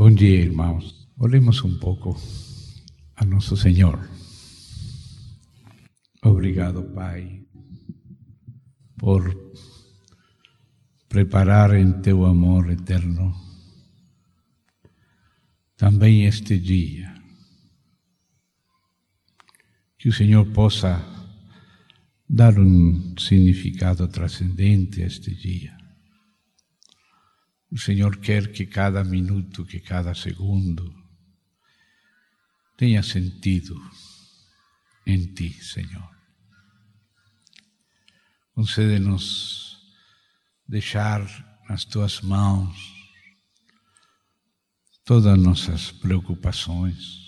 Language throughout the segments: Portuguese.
Bom dia, irmãos. Oremos um pouco a nosso Senhor. Obrigado, Pai, por preparar em Teu amor eterno também este dia. Que o Senhor possa dar um significado transcendente a este dia. O Senhor quer que cada minuto, que cada segundo tenha sentido em Ti, Senhor. Concede-nos deixar nas Tuas mãos todas as nossas preocupações.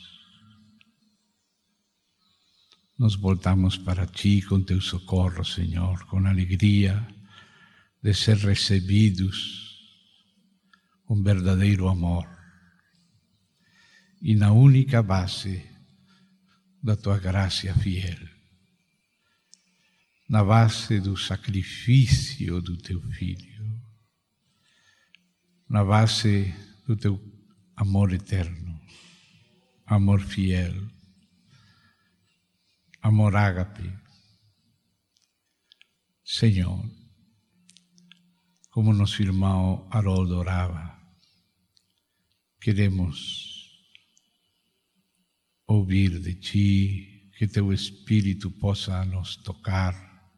Nos voltamos para Ti com Teu socorro, Senhor, com alegria de ser recebidos com verdadeiro amor e na única base da Tua graça fiel, na base do sacrifício do Teu Filho, na base do Teu amor eterno, amor fiel, amor ágape. Senhor, como nosso irmão Haroldo orava, queremos ouvir de Ti, que Teu Espírito possa nos tocar,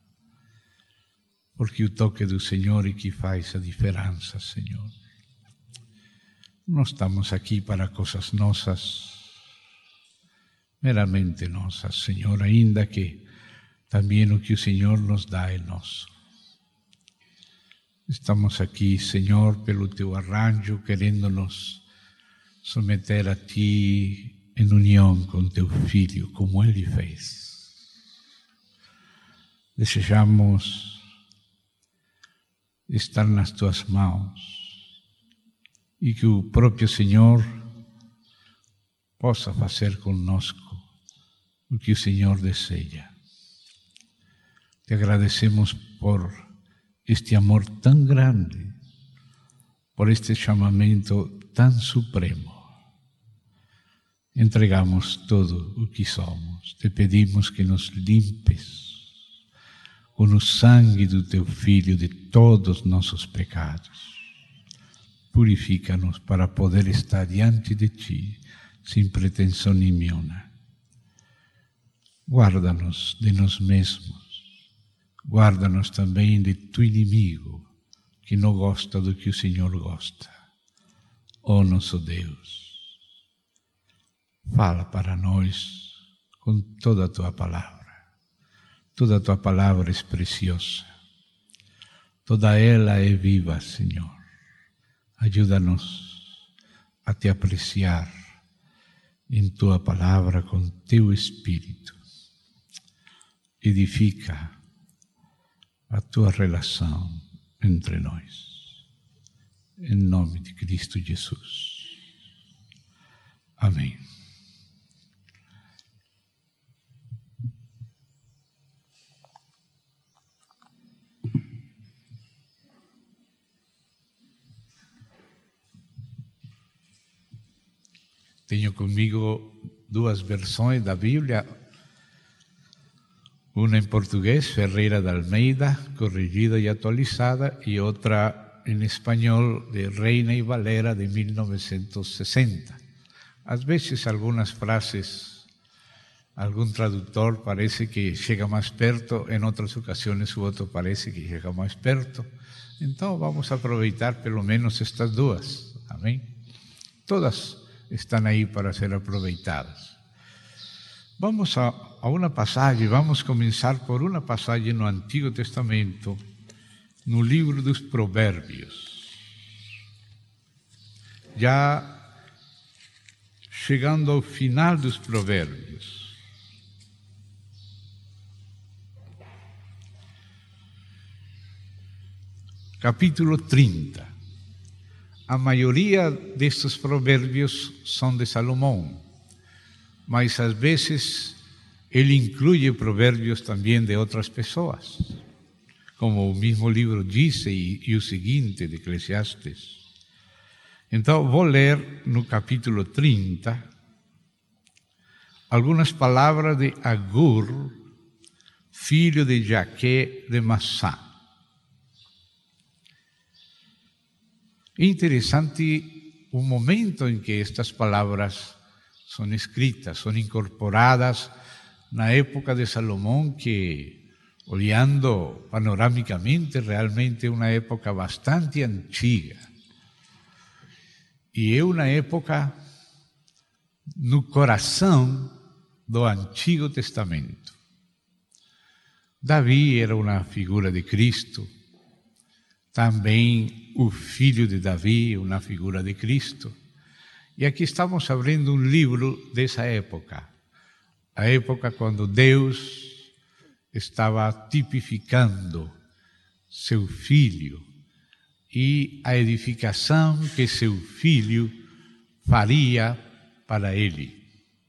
porque o toque do Senhor é que faz a diferença, Senhor. Não estamos aqui para coisas nossas, meramente nossas, Senhor, ainda que também o que o Senhor nos dá é nosso. Estamos aqui, Senhor, pelo Teu arranjo, querendo nos submeter a Ti em união com Teu Filho, como Ele fez. Desejamos estar nas Tuas mãos e que o próprio Senhor possa fazer conosco o que o Senhor deseja. Te agradecemos por este amor tão grande, por este chamamento tão supremo. Entregamos todo o que somos. Te pedimos que nos limpes com o sangue do Teu Filho de todos os nossos pecados. Purifica-nos para poder estar diante de Ti, sem pretensão nenhuma. Guarda-nos de nós mesmos. Guarda-nos também de Tu inimigo, que não gosta do que o Senhor gosta. Ó nosso Deus, fala para nós com toda a Tua palavra. Toda a Tua palavra é preciosa. Toda ela é viva, Senhor. Ajuda-nos a Te apreciar em Tua palavra com Teu Espírito. Edifica a Tua relação entre nós. Em nome de Cristo Jesus. Amém. Tenho comigo duas versões da Bíblia, uma em português, Ferreira de Almeida, corrigida e atualizada, e outra em espanhol, de Reina e Valera, de 1960. Às vezes, algumas frases, algum tradutor parece que chega mais perto, em outras ocasiões o outro parece que chega mais perto. Então, vamos aproveitar pelo menos estas duas. Amém? Todas estão aí para ser aproveitadas. Vamos a uma passagem, vamos começar por uma passagem no Antigo Testamento, no livro dos Provérbios. Já chegando ao final dos Provérbios. Capítulo 30. A maioria destes provérbios são de Salomão, mas às vezes ele inclui provérbios também de outras pessoas, como o mesmo livro diz, e o seguinte de Eclesiastes: Então, vou ler no capítulo 30 algumas palavras de Agur, filho de Jaque de Massá. É interessante o momento em que estas palavras são escritas, são incorporadas na época de Salomão, que, olhando panoramicamente, realmente é uma época bastante antiga. E é uma época no coração do Antigo Testamento. Davi era uma figura de Cristo, também o filho de Davi, uma figura de Cristo. E aqui estamos abrindo um livro dessa época, a época quando Deus estava tipificando seu filho e a edificação que seu filho faria para ele.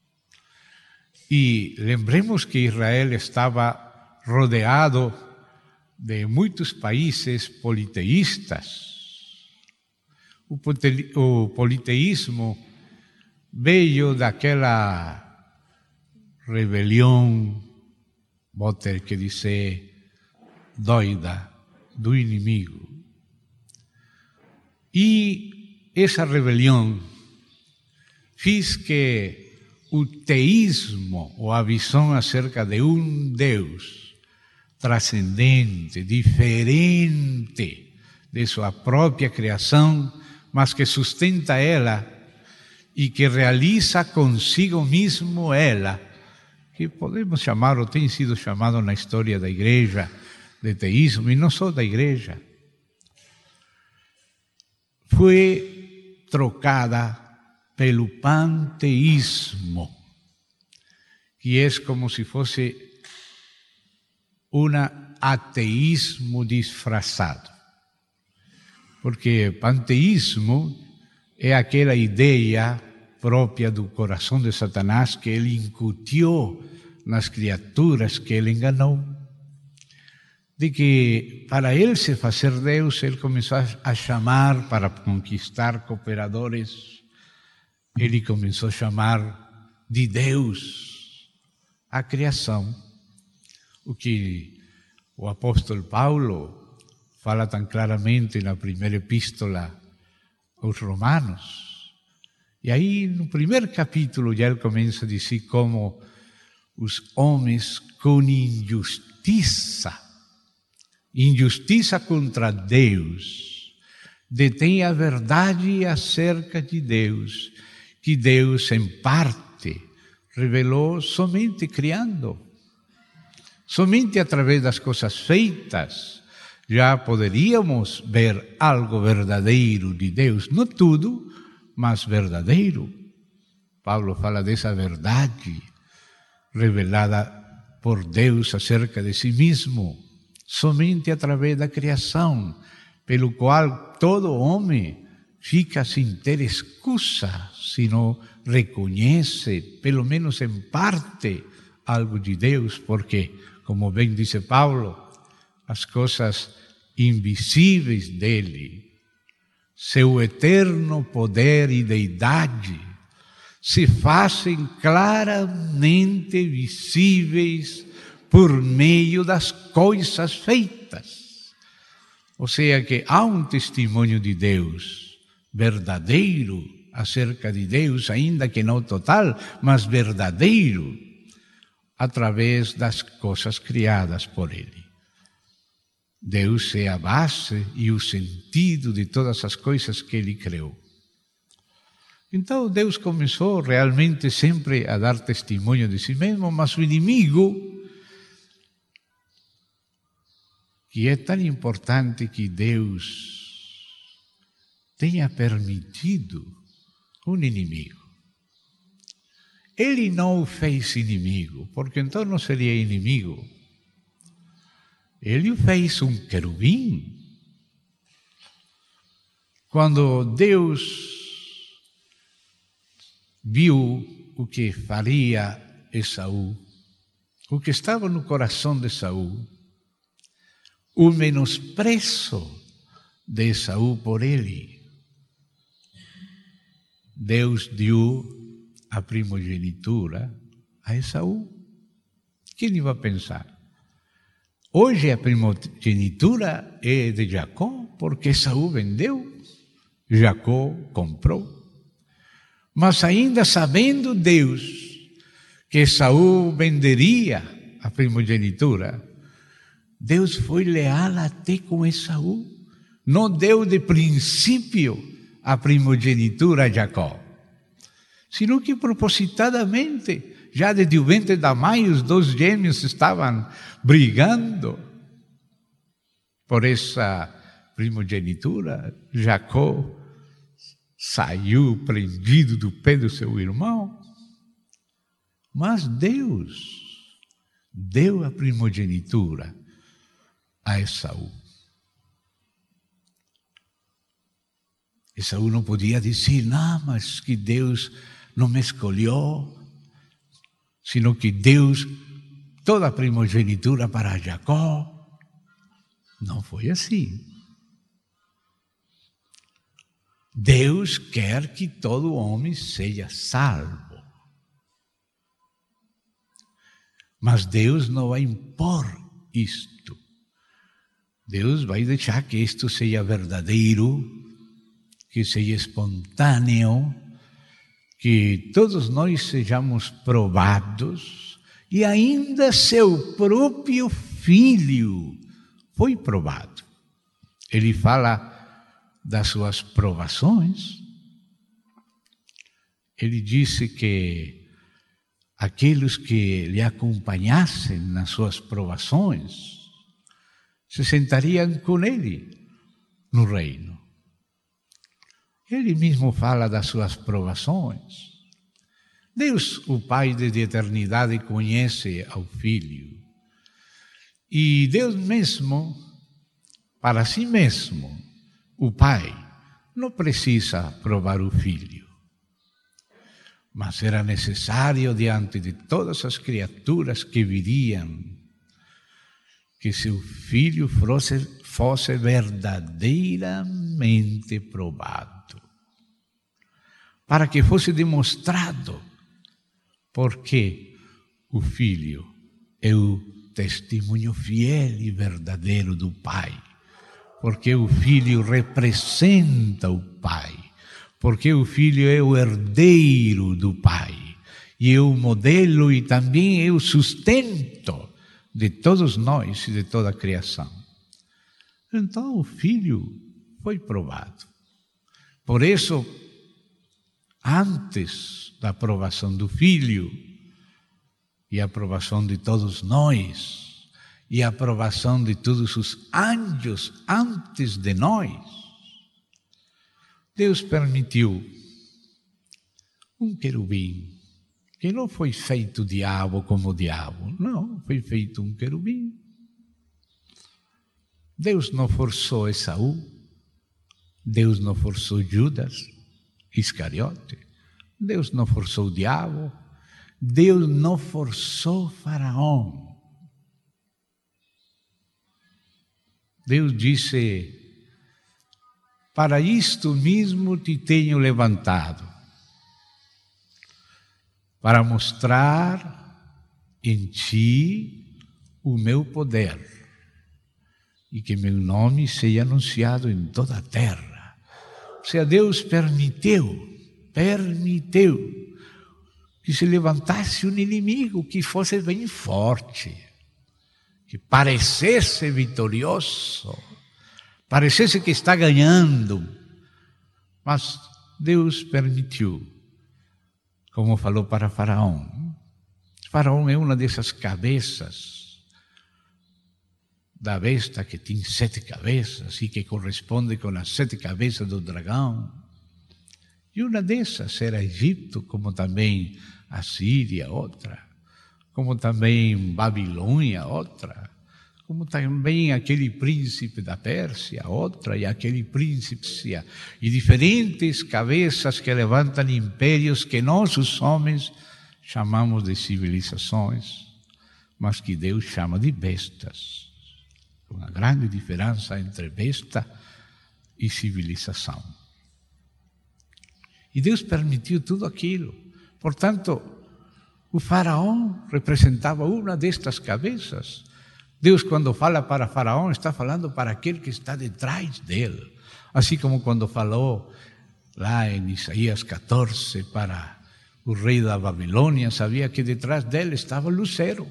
E lembremos que Israel estava rodeado de muitos países politeístas. O politeísmo veio daquela rebelião, vou ter que dizer, doida do inimigo. E essa rebelião fez que o teísmo, ou a visão acerca de um Deus transcendente, diferente de sua própria criação, mas que sustenta ela e que realiza consigo mesmo ela, que podemos chamar, ou tem sido chamado na história da igreja, de teísmo, e não só da igreja, foi trocada pelo panteísmo, que é como se fosse um ateísmo disfarçado. Porque panteísmo é aquela ideia própria do coração de Satanás que ele incutiu nas criaturas que ele enganou. De que para ele se fazer Deus, ele começou a chamar para conquistar cooperadores. Ele começou a chamar de Deus a criação. O que o apóstolo Paulo fala tão claramente na primeira epístola aos Romanos. E aí, no primeiro capítulo, já ele começa a dizer como os homens com injustiça contra Deus, detêm a verdade acerca de Deus, que Deus, em parte, revelou somente criando. Somente através das coisas feitas, já poderíamos ver algo verdadeiro de Deus. Não tudo, mas verdadeiro. Paulo fala dessa verdade revelada por Deus acerca de si mesmo, somente através da criação, pelo qual todo homem fica sem ter excusa se não reconhece, pelo menos em parte, algo de Deus, porque, como bem disse Paulo, as coisas invisíveis dele, seu eterno poder e deidade, se fazem claramente visíveis por meio das coisas feitas. Ou seja, que há um testemunho de Deus verdadeiro acerca de Deus, ainda que não total, mas verdadeiro, através das coisas criadas por Ele. Deus é a base e o sentido de todas as coisas que Ele criou. Então Deus começou realmente sempre a dar testemunho de si mesmo, mas o inimigo, que é tão importante que Deus tenha permitido um inimigo. Ele não o fez inimigo, porque então não seria inimigo. Ele o fez um querubim. Quando Deus viu o que faria Esaú, o que estava no coração de Esaú, o menosprezo de Esaú por ele, Deus deu a primogenitura a Esaú. Quem iba pensar? Hoje a primogenitura é de Jacó, porque Esaú vendeu, Jacó comprou. Mas ainda sabendo Deus que Esaú venderia a primogenitura, Deus foi leal até com Esaú. Não deu de princípio a primogenitura a Jacó, sino que propositadamente, já desde o ventre da mãe, os dois gêmeos estavam brigando por essa primogenitura. Jacó saiu prendido do pé do seu irmão, mas Deus deu a primogenitura a Esaú. Esaú não podia dizer, não, mas que Deus não me escolheu, sino que Deus, toda a primogenitura para Jacó. Não foi assim. Deus quer que todo homem seja salvo. Mas Deus não vai impor isto. Deus vai deixar que isto seja verdadeiro, que seja espontâneo, que todos nós sejamos provados, e ainda seu próprio filho foi provado. Ele fala das suas provações. Ele disse que aqueles que lhe acompanhassem nas suas provações se sentariam com ele no reino. Ele mesmo fala das suas provações. Deus, o Pai de eternidade, conhece ao Filho. E Deus mesmo, para si mesmo, o Pai, não precisa provar o Filho. Mas era necessário, diante de todas as criaturas que viriam, que seu Filho fosse verdadeiramente provado, para que fosse demonstrado porque o Filho é o testemunho fiel e verdadeiro do Pai, porque o Filho representa o Pai, porque o Filho é o herdeiro do Pai, e é o modelo e também é o sustento de todos nós e de toda a criação. Então o Filho foi provado. Por isso, antes da aprovação do Filho, e a aprovação de todos nós, e a aprovação de todos os anjos antes de nós, Deus permitiu um querubim, que não foi feito diabo como diabo, não, foi feito um querubim. Deus não forçou Esaú, Deus não forçou Judas Iscariote, Deus não forçou o diabo, Deus não forçou Faraó. Deus disse, para isto mesmo te tenho levantado, para mostrar em ti o meu poder, e que meu nome seja anunciado em toda a terra. Ou seja, Deus permitiu que se levantasse um inimigo que fosse bem forte, que parecesse vitorioso, parecesse que está ganhando, mas Deus permitiu, como falou para Faraó. Faraó é uma dessas cabeças da besta que tem 7 cabeças e que corresponde com as 7 cabeças do dragão. E uma dessas era Egito, como também a Síria, outra, como também Babilônia, outra, como também aquele príncipe da Pérsia, outra, e aquele príncipe, e diferentes cabeças que levantam impérios que nós, os homens, chamamos de civilizações, mas que Deus chama de bestas. Uma grande diferença entre besta e civilização. E Deus permitiu tudo aquilo. Portanto, o faraó representava uma destas cabeças. Deus, quando fala para faraó, está falando para aquele que está detrás dele. Assim como quando falou lá em Isaías 14 para o rei da Babilônia, sabia que detrás dele estava o lucero.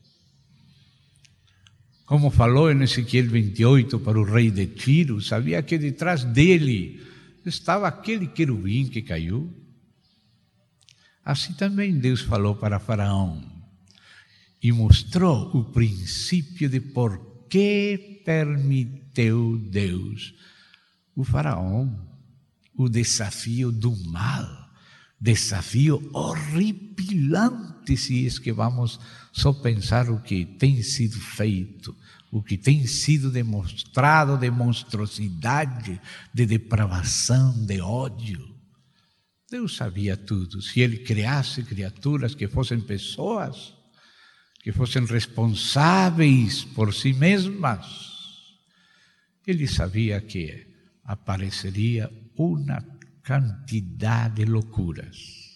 Como falou em Ezequiel 28 para o rei de Tiro, sabia que detrás dele estava aquele querubim que caiu. Assim também Deus falou para Faraó e mostrou o princípio de por que permitiu Deus o Faraó, o desafio do mal, desafio horripilante, se é que vamos só pensar o que tem sido feito, o que tem sido demonstrado de monstruosidade, de depravação, de ódio. Deus sabia tudo. Se Ele criasse criaturas que fossem pessoas, que fossem responsáveis por si mesmas, Ele sabia que apareceria uma quantidade de loucuras.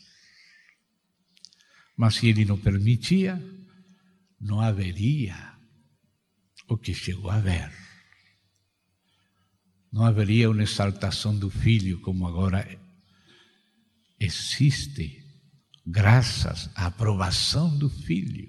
Mas se Ele não permitia, não haveria o que chegou a haver. Não haveria uma exaltação do Filho como agora existe, graças à aprovação do Filho.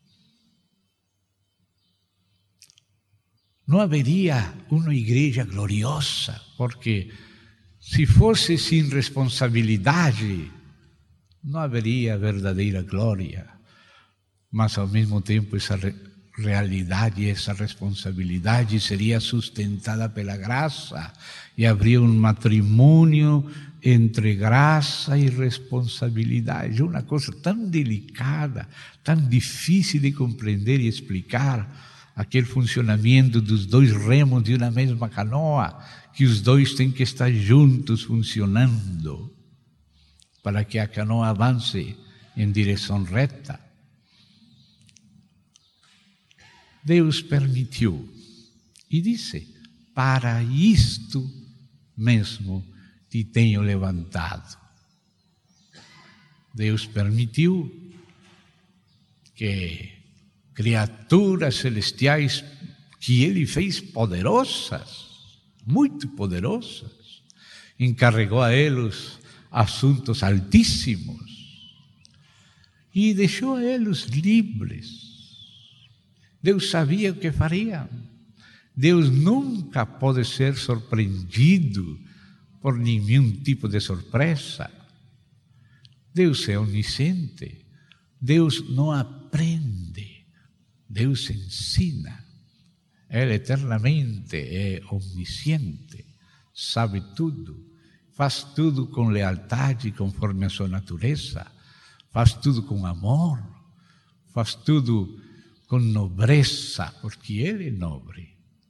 Não haveria uma igreja gloriosa, porque se fosse sem responsabilidade, não haveria verdadeira glória. Mas, ao mesmo tempo, essa realidade, essa responsabilidade seria sustentada pela graça e haveria um matrimônio entre graça e responsabilidade. Uma coisa tão delicada, tão difícil de compreender e explicar, aquele funcionamento dos dois remos de uma mesma canoa, que os dois têm que estar juntos funcionando para que a canoa avance em direção reta. Deus permitiu e disse: para isto mesmo te tenho levantado. Deus permitiu que criaturas celestiais que Ele fez poderosas, muito poderosas, encarregou a eles assuntos altíssimos e deixou a eles livres. Deus sabia o que faria. Deus nunca pode ser surpreendido por nenhum tipo de surpresa. Deus é onisciente. Deus não aprende. Deus ensina. Ele eternamente é omnisciente. Sabe tudo. Faz tudo com lealdade conforme a sua natureza. Faz tudo com amor. Faz tudo com nobreza, porque Ele é nobre.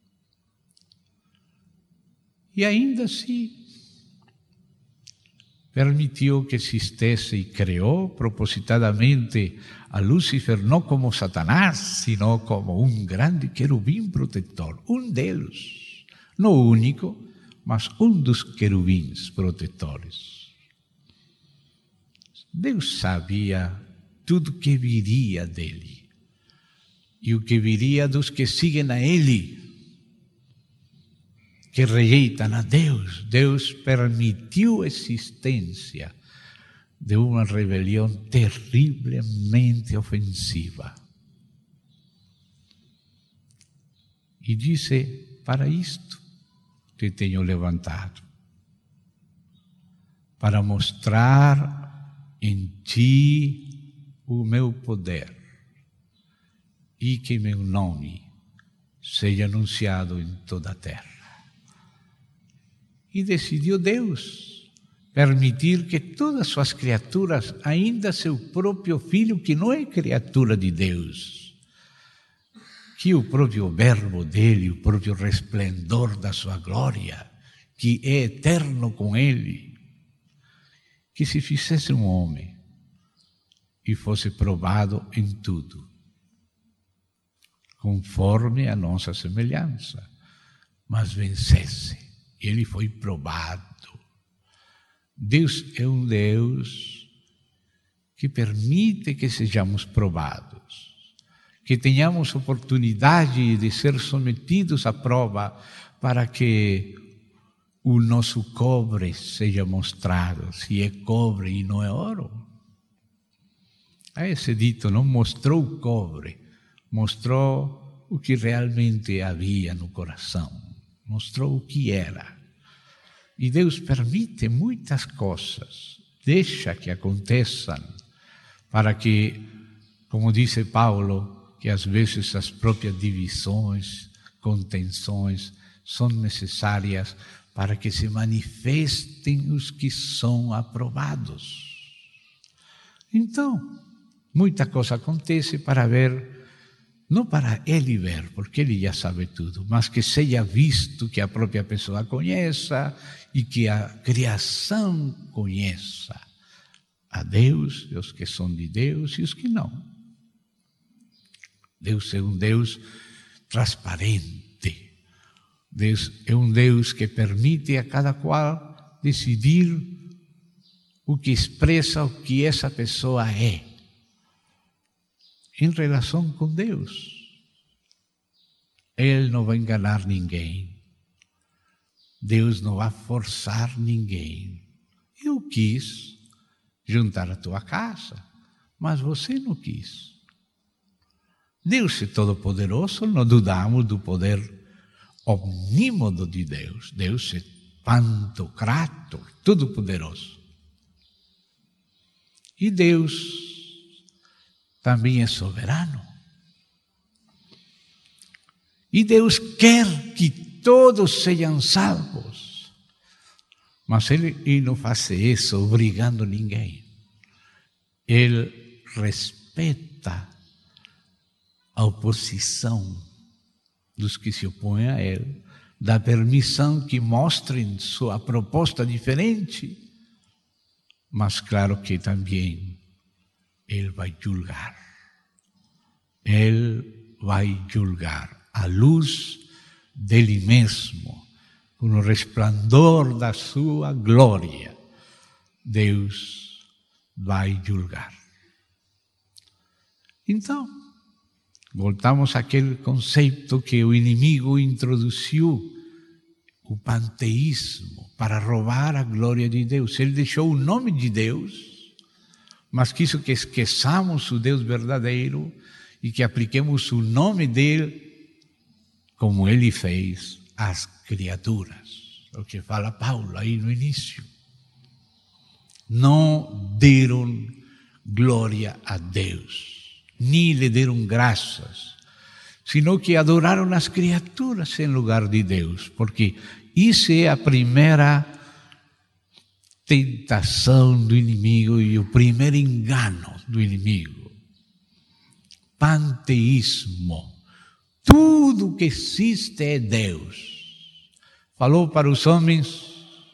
E ainda assim, permitiu que existisse e criou propositadamente a Lúcifer não como Satanás, sino como um grande querubim protetor, um deles, não o único, mas um dos querubins protetores. Deus sabia tudo que viria dele e o que viria dos que seguem a Ele, que rejeitam a Deus. Deus permitiu a existência de uma rebelião terrivelmente ofensiva. E disse: para isto te tenho levantado, para mostrar em ti o meu poder e que meu nome seja anunciado em toda a terra. E decidiu Deus permitir que todas as suas criaturas, ainda seu próprio filho, que não é criatura de Deus, que o próprio verbo dele, o próprio resplendor da sua glória, que é eterno com ele, que se fizesse um homem e fosse provado em tudo, conforme a nossa semelhança, mas vencesse. Ele foi provado, Deus é um Deus que permite que sejamos provados, que tenhamos oportunidade de ser submetidos à prova para que o nosso cobre seja mostrado, se é cobre e não é ouro. Esse dito não mostrou o cobre, mostrou o que realmente havia no coração, mostrou o que era. E Deus permite muitas coisas, deixa que aconteçam, para que, como disse Paulo, que às vezes as próprias divisões, contenções, são necessárias para que se manifestem os que são aprovados. Então, muita coisa acontece para ver, não para ele ver, porque ele já sabe tudo, mas que seja visto, que a própria pessoa conheça e que a criação conheça a Deus, os que são de Deus e os que não. Deus é um Deus transparente. Deus é um Deus que permite a cada qual decidir o que expressa o que essa pessoa é em relação com Deus. Ele não vai enganar ninguém. Deus não vai forçar ninguém. Eu quis juntar a tua casa, mas você não quis. Deus é todo-poderoso, não dudamos do poder omnímodo de Deus. Deus é pantocrator, todo-poderoso. E Deus também é soberano. E Deus quer que todos sejam salvos. Mas Ele não faz isso obrigando ninguém. Ele respeita a oposição dos que se opõem a Ele, dá permissão que mostrem sua proposta diferente, mas claro que também Ele vai julgar. Ele vai julgar à luz dele mesmo, com o resplendor da sua glória. Deus vai julgar. Então, voltamos àquele conceito que o inimigo introduziu, o panteísmo, para roubar a glória de Deus. Ele deixou o nome de Deus, mas quis que esqueçamos o Deus verdadeiro e que apliquemos o nome dele, como ele fez, às criaturas. O que fala Paulo aí no início. Não deram glória a Deus, nem lhe deram graças, sino que adoraram as criaturas em lugar de Deus, porque isso é a primeira tentação do inimigo e o primeiro engano do inimigo. Panteísmo. Tudo que existe é Deus. Falou para os homens: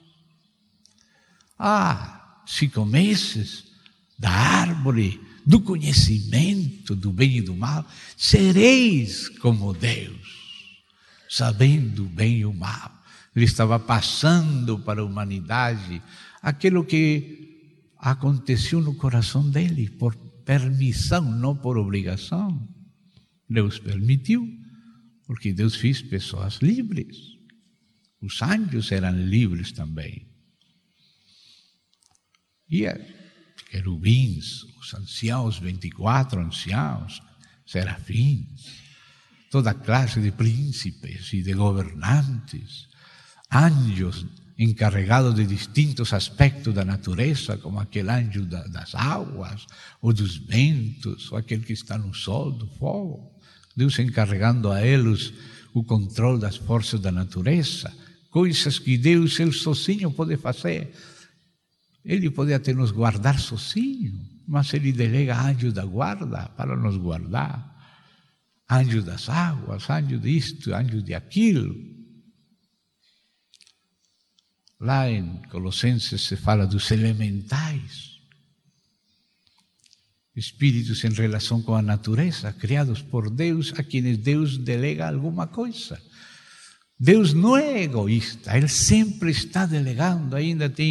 se comesses da árvore do conhecimento do bem e do mal, sereis como Deus, sabendo o bem e o mal. Ele estava passando para a humanidade aquilo que aconteceu no coração dele, por permissão, não por obrigação. Deus permitiu, porque Deus fez pessoas livres. Os anjos eram livres também. E querubins, os anciãos, 24 anciãos, serafins, toda classe de príncipes e de governantes, anjos encarregados de distintos aspectos da natureza, como aquele anjo das águas, ou dos ventos, ou aquele que está no sol, do fogo. Deus encarregando a eles o controle das forças da natureza, coisas que Deus, Ele sozinho pode fazer. Ele pode até nos guardar sozinho, mas Ele delega anjo da guarda para nos guardar. Anjo das águas, anjo disto, anjo de aquilo. Lá em Colossenses se fala dos elementais, espíritos em relação com a natureza, criados por Deus, a quienes Deus delega alguma coisa. Deus não é egoísta, Ele sempre está delegando, ainda tem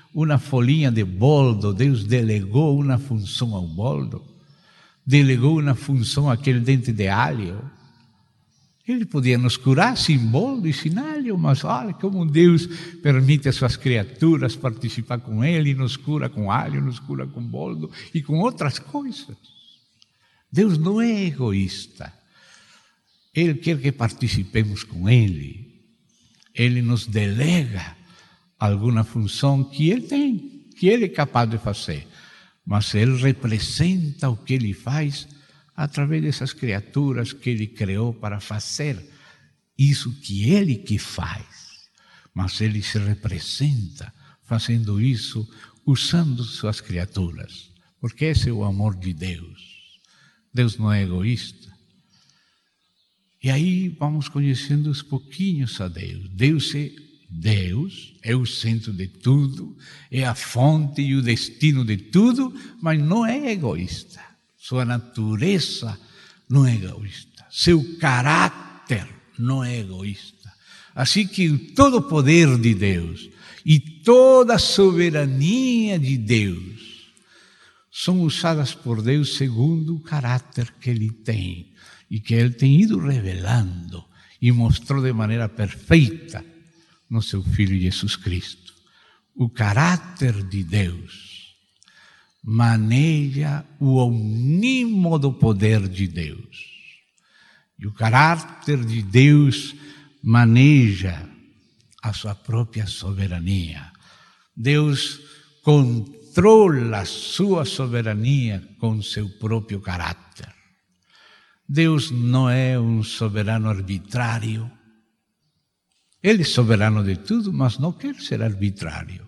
uma folhinha de boldo, Deus delegou uma função ao boldo, delegou uma função àquele dente de alho. Ele podia nos curar sem boldo e sem alho, mas olha como Deus permite às suas criaturas participar com Ele, nos cura com alho, nos cura com boldo e com outras coisas. Deus não é egoísta. Ele quer que participemos com Ele. Ele nos delega alguma função que Ele tem, que Ele é capaz de fazer. Mas Ele representa o que Ele faz através dessas criaturas que Ele criou para fazer isso que Ele que faz. Mas Ele se representa fazendo isso, usando suas criaturas. Porque esse é o amor de Deus. Deus não é egoísta. E aí vamos conhecendo aos pouquinhos a Deus. Deus é o centro de tudo, é a fonte e o destino de tudo, mas não é egoísta. Sua natureza não é egoísta. Seu caráter não é egoísta. Assim que todo o poder de Deus e toda a soberania de Deus são usadas por Deus segundo o caráter que Ele tem e que Ele tem ido revelando e mostrou de maneira perfeita no seu Filho Jesus Cristo. O caráter de Deus maneja o onímodo poder de Deus. E o caráter de Deus maneja a sua própria soberania. Deus controla a sua soberania com seu próprio caráter. Deus não é um soberano arbitrário. Ele é soberano de tudo, mas não quer ser arbitrário.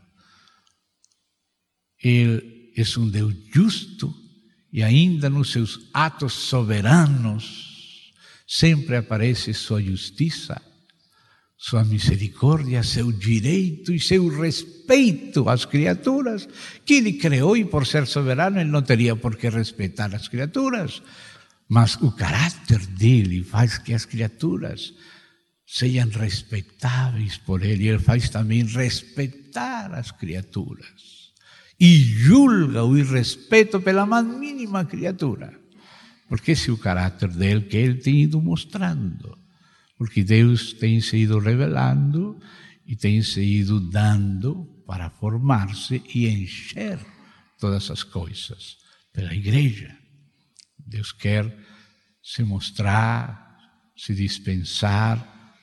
Ele é um Deus justo e ainda nos seus atos soberanos sempre aparece sua justiça, sua misericórdia, seu direito e seu respeito às criaturas que Ele criou, e por ser soberano Ele não teria por que respeitar as criaturas. Mas o caráter dele faz que as criaturas sejam respeitáveis por Ele. Ele faz também respeitar as criaturas. E julga o irrespeito pela mais mínima criatura. Porque esse é o caráter dele que Ele tem ido mostrando. Porque Deus tem se ido revelando e tem se ido dando para formar-se e encher todas as coisas pela igreja. Deus quer se mostrar, se dispensar,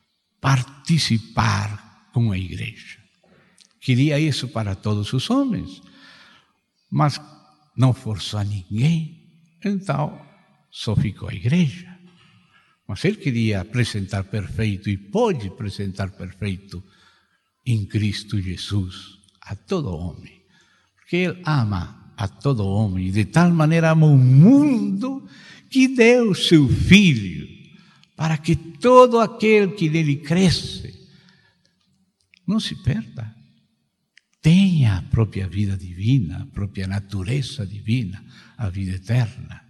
participar com a igreja. Queria isso para todos os homens, mas não forçou a ninguém, então só ficou a igreja. Mas Ele queria apresentar perfeito e pode apresentar perfeito em Cristo Jesus a todo homem. Porque Ele ama a todo homem e de tal maneira ama o mundo que deu seu Filho para que todo aquele que nele cresce não se perda. Tenha a própria vida divina, a própria natureza divina, a vida eterna.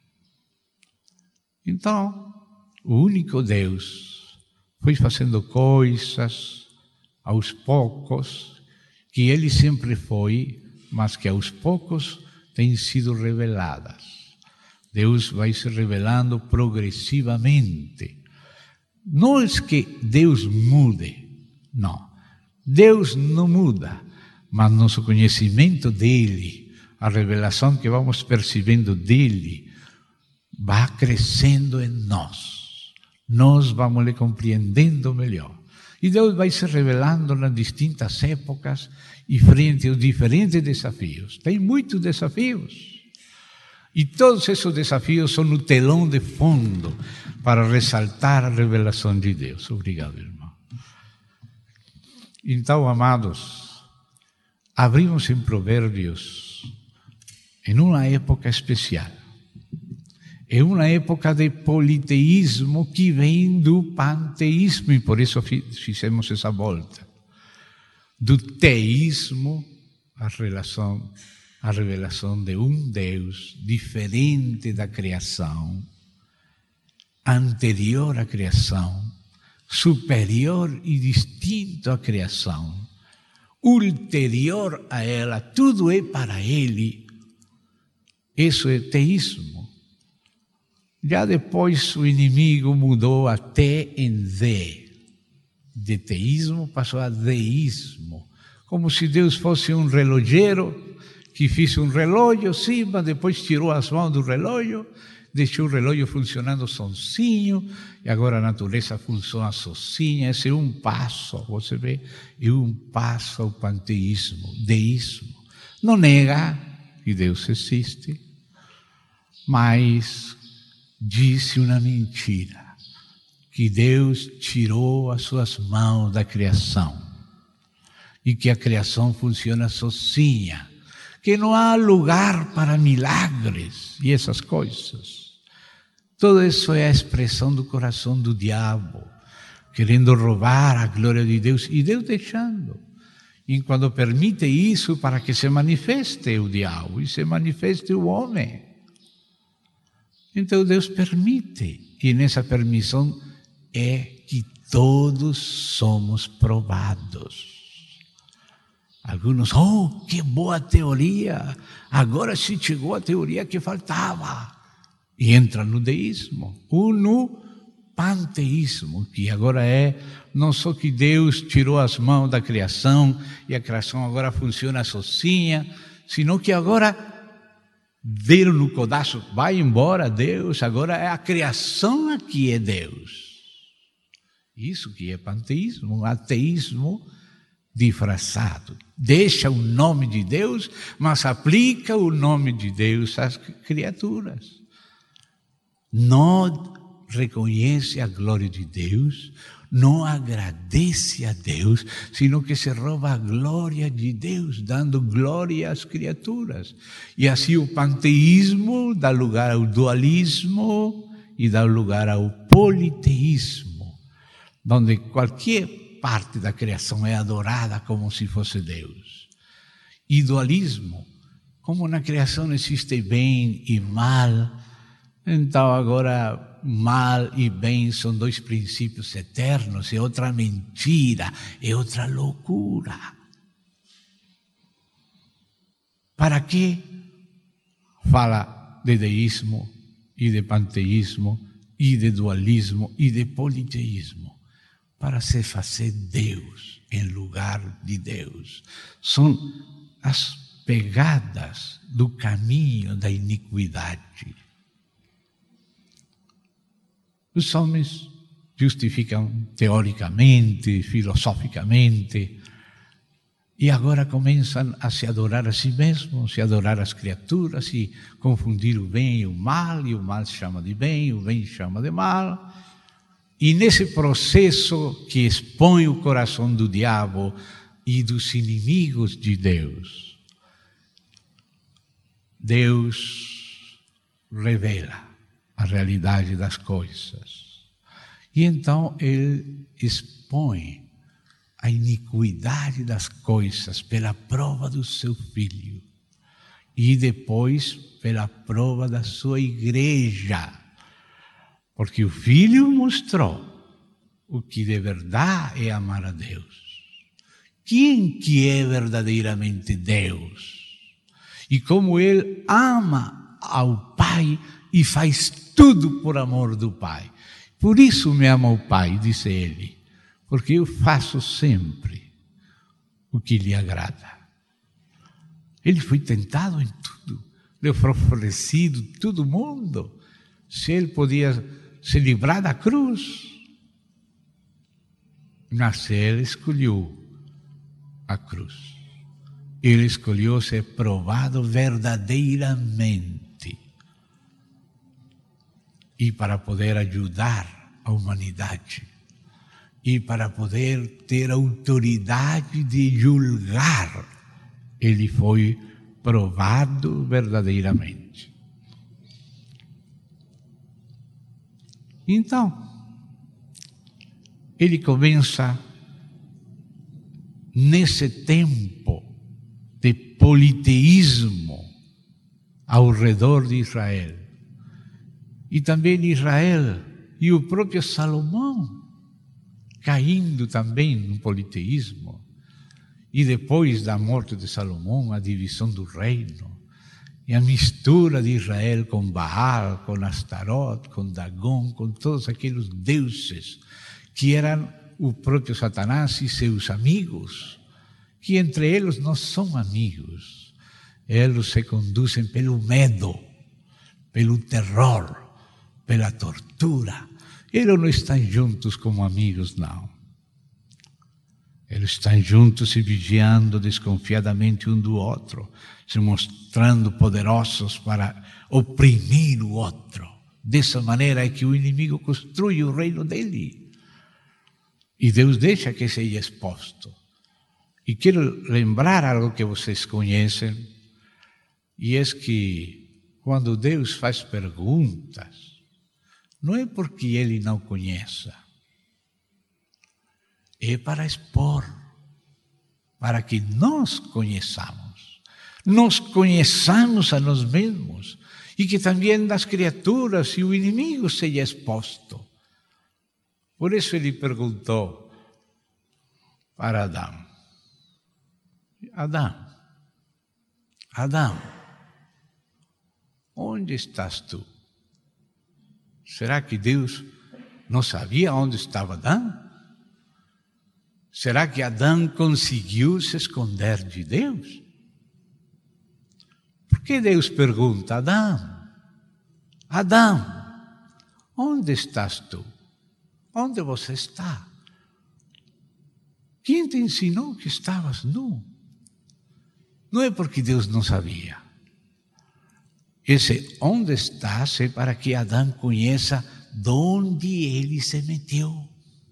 Então, o único Deus foi fazendo coisas aos poucos, que Ele sempre foi, mas que aos poucos têm sido reveladas. Deus vai se revelando progressivamente. Não é que Deus mude, não. Deus não muda, mas nosso conhecimento dEle, a revelação que vamos percebendo dEle, vai crescendo em nós. Nós vamos lhe compreendendo melhor. E Deus vai se revelando nas distintas épocas e frente aos diferentes desafios. Tem muitos desafios. E todos esses desafios são o telão de fundo para ressaltar a revelação de Deus. Obrigado, irmão. Então, amados, abrimos em Provérbios em uma época especial. É uma época de politeísmo que vem do panteísmo, e por isso fizemos essa volta. Do teísmo, a revelação de um Deus diferente da criação, anterior à criação, superior e distinto à criação. ulterior a ela, tudo é para ele. Isso é teísmo. Já depois o inimigo mudou até em D. De teísmo passou a deísmo. Como se Deus fosse um relojeiro que fez um relógio, sim, mas depois tirou as mãos do relógio, deixou o relógio funcionando sozinho, e agora a natureza funciona sozinha. Esse é um passo, você vê, é um passo ao panteísmo, deísmo. Não nega que Deus existe, mas disse uma mentira, que Deus tirou as suas mãos da criação e que a criação funciona sozinha, que não há lugar para milagres e essas coisas. Tudo isso é a expressão do coração do diabo, querendo roubar a glória de Deus e Deus deixando. E quando permite isso para que se manifeste o diabo e se manifeste o homem, então Deus permite, e nessa permissão é que todos somos provados. Alguns, que boa teoria, agora se chegou a teoria que faltava. E entra no deísmo, ou no panteísmo, que agora é não só que Deus tirou as mãos da criação e a criação agora funciona sozinha, sino que agora deram no codaço, vai embora Deus, agora é a criação aqui é Deus. Isso que é panteísmo, um ateísmo disfarçado. Deixa o nome de Deus, mas aplica o nome de Deus às criaturas. Não reconhece a glória de Deus, não agradece a Deus, sino que se rouba a glória de Deus, dando glória às criaturas. E assim o panteísmo dá lugar ao dualismo e dá lugar ao politeísmo, onde qualquer parte da criação é adorada como se fosse Deus. E dualismo, como na criação existe bem e mal, então agora mal e bem são dois princípios eternos, é outra mentira, é outra loucura. Para que fala de deísmo e de panteísmo e de dualismo e de politeísmo? Para se fazer Deus em lugar de Deus. São as pegadas do caminho da iniquidade. Os homens justificam teoricamente, filosoficamente, e agora começam a se adorar a si mesmos, se adorar as criaturas, e confundir o bem e o mal chama de bem, o bem chama de mal. E nesse processo que expõe o coração do diabo e dos inimigos de Deus, Deus revela a realidade das coisas. E então ele expõe a iniquidade das coisas pela prova do seu Filho e depois pela prova da sua igreja. Porque o Filho mostrou o que de verdade é amar a Deus. Quem que é verdadeiramente Deus? E como Ele ama ao Pai e faz tudo por amor do Pai. Por isso me ama o Pai, disse ele, porque eu faço sempre o que lhe agrada. Ele foi tentado em tudo, lhe foi oferecido todo mundo. Se ele podia se livrar da cruz, mas ele escolheu a cruz. Ele escolheu ser provado verdadeiramente. E para poder ajudar a humanidade. E para poder ter autoridade de julgar, ele foi provado verdadeiramente. Então, ele começa nesse tempo de politeísmo ao redor de Israel. E também Israel e o próprio Salomão, caindo também no politeísmo. E depois da morte de Salomão, a divisão do reino. E a mistura de Israel com Baal, com Astarot, com Dagom, com todos aqueles deuses que eram o próprio Satanás e seus amigos, que entre eles não são amigos. Eles se conduzem pelo medo, pelo terror, pela tortura. Eles não estão juntos como amigos, não. Eles estão juntos e vigiando desconfiadamente um do outro, se mostrando poderosos para oprimir o outro. Dessa maneira é que o inimigo construi o reino dele. E Deus deixa que seja exposto. E quero lembrar algo que vocês conhecem, e é que quando Deus faz perguntas, não é porque Ele não conheça, é para expor, para que nós conheçamos a nós mesmos, e que também das criaturas e o inimigo seja exposto. Por isso ele perguntou para Adão: Adão, onde estás tu? Será que Deus não sabia onde estava Adão? Será que Adão conseguiu se esconder de Deus? Por que Deus pergunta: Adão, onde estás tu? Onde você está? Quem te ensinou que estavas nu? Não é porque Deus não sabia. Esse onde estás é para que Adão conheça de onde ele se meteu.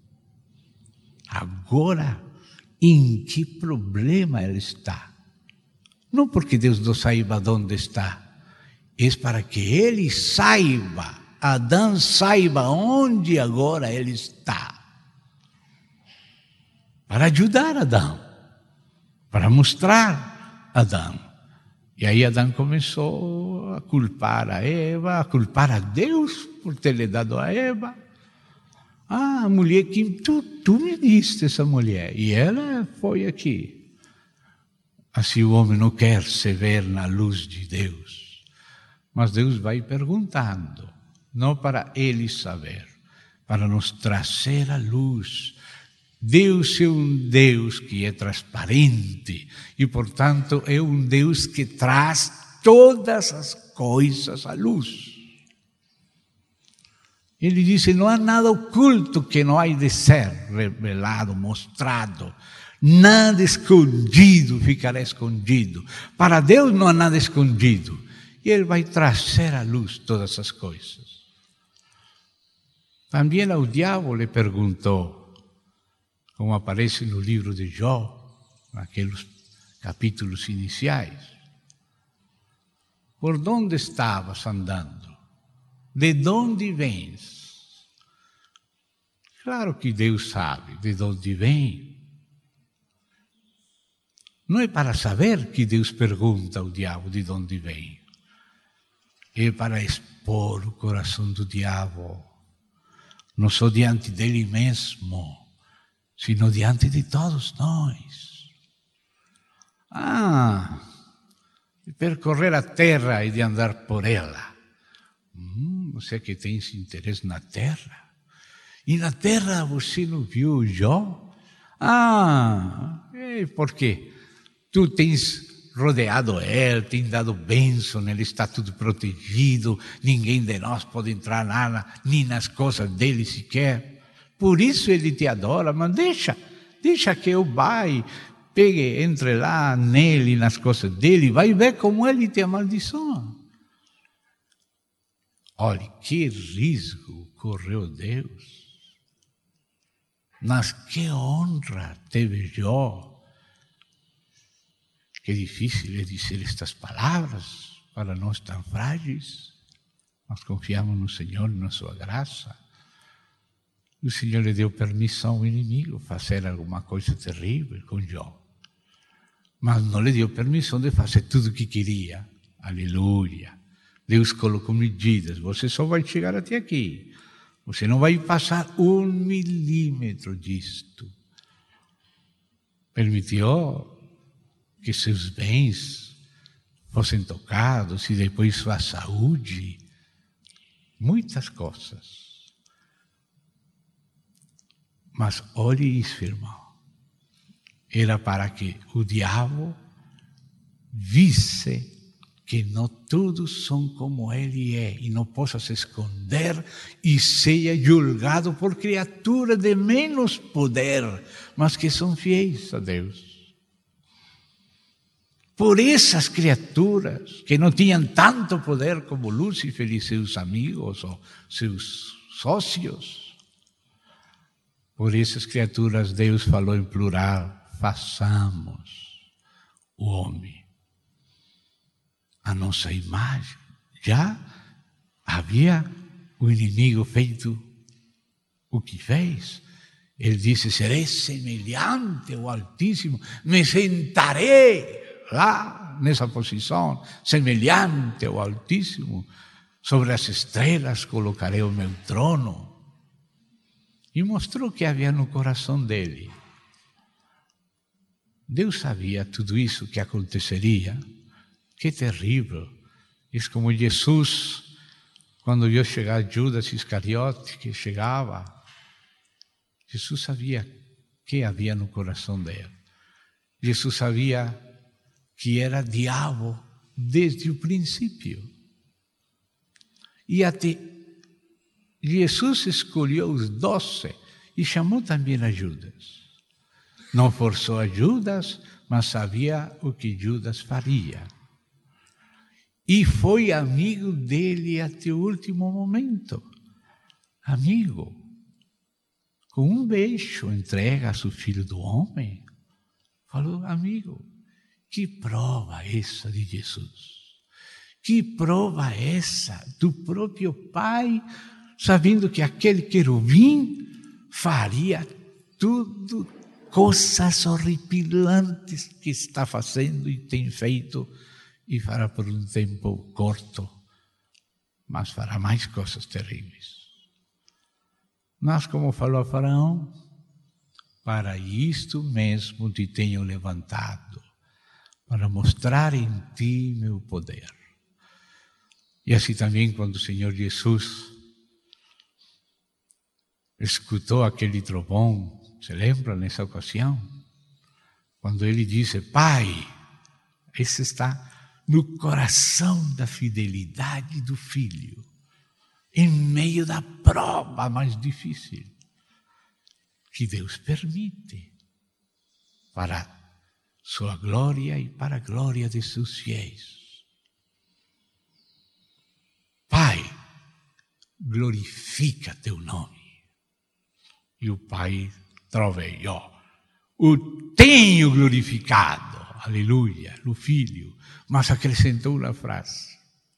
Agora, em que problema ele está? Não porque Deus não saiba de onde está, é para que ele saiba, Adão saiba onde agora ele está. Para ajudar Adão, para mostrar Adão. E aí Adão começou a culpar a Eva, a culpar a Deus por ter lhe dado a Eva. A mulher que tu me diste, essa mulher, e ela foi aqui. Assim o homem não quer se ver na luz de Deus. Mas Deus vai perguntando, não para ele saber, para nos trazer a luz. Deus é um Deus que é transparente e, portanto, é um Deus que traz todas as coisas à luz. Ele disse: não há nada oculto que não há de ser revelado, mostrado. Nada escondido ficará escondido. Para Deus não há nada escondido. E Ele vai trazer à luz todas as coisas. Também ao diabo lhe perguntou, como aparece no livro de Jó, naqueles capítulos iniciais: por onde estavas andando? De onde vens? Claro que Deus sabe de onde vem. Não é para saber que Deus pergunta ao diabo de onde vem. É para expor o coração do diabo, não só diante dele mesmo, sino diante de todos nós. De percorrer a terra e de andar por ela. Você que tem interesse na terra. E na terra você não viu Jó? Por quê? Tu tens rodeado ele, tens dado bênção, ele está tudo protegido, ninguém de nós pode entrar nada, nem nas coisas dele sequer. Por isso ele te adora, mas deixa que eu vá e pegue, entre lá nele, nas coisas dele, vai ver como ele te amaldiçoa. Olha, que risco correu Deus. Mas que honra teve Jó. Que difícil é dizer estas palavras para nós tão frágeis. Nós confiamos no Senhor e na sua graça. O Senhor lhe deu permissão ao inimigo fazer alguma coisa terrível com Jó. Mas não lhe deu permissão de fazer tudo o que queria. Aleluia. Deus colocou medidas. Você só vai chegar até aqui. Você não vai passar 1 milímetro disto. permitiu que seus bens fossem tocados e depois sua saúde, muitas coisas. Mas olhe isso, irmão. Era para que o diabo visse que não todos são como ele é e não possa se esconder e seja julgado por criaturas de menos poder, mas que são fiéis a Deus. Por essas criaturas que não tinham tanto poder como Lúcifer e seus amigos ou seus sócios, por essas criaturas Deus falou em plural: façamos o homem a nossa imagem. Já havia o inimigo feito o que fez. Ele disse: serei semelhante ao Altíssimo, me sentarei lá nessa posição, semelhante ao Altíssimo, sobre as estrelas colocarei o meu trono. E mostrou que havia no coração dele. Deus sabia tudo isso que aconteceria. Que terrível. É como Jesus, quando viu chegar Judas Iscariote, que chegava, Jesus sabia que havia no coração dele. Jesus sabia que era diabo desde o princípio. E até Jesus escolheu os 12 e chamou também a Judas. Não forçou a Judas, mas sabia o que Judas faria. E foi amigo dele até o último momento. Amigo. Com um beijo entrega a seu filho do homem. Falou: amigo, que prova essa de Jesus? Que prova essa do próprio Pai, sabendo que aquele querubim faria tudo, coisas horripilantes que está fazendo e tem feito, e fará por um tempo curto, mas fará mais coisas terríveis. Mas, como falou a Faraó, para isto mesmo te tenho levantado, para mostrar em ti meu poder. E assim também, quando o Senhor Jesus escutou aquele trovão, se lembra nessa ocasião? Quando ele disse: Pai, esse está no coração da fidelidade do Filho, em meio da prova mais difícil, que Deus permite para sua glória e para a glória de seus fiéis. Pai, glorifica teu nome. E o Pai trovejou: o tenho glorificado, aleluia, no Filho. Mas acrescentou uma frase: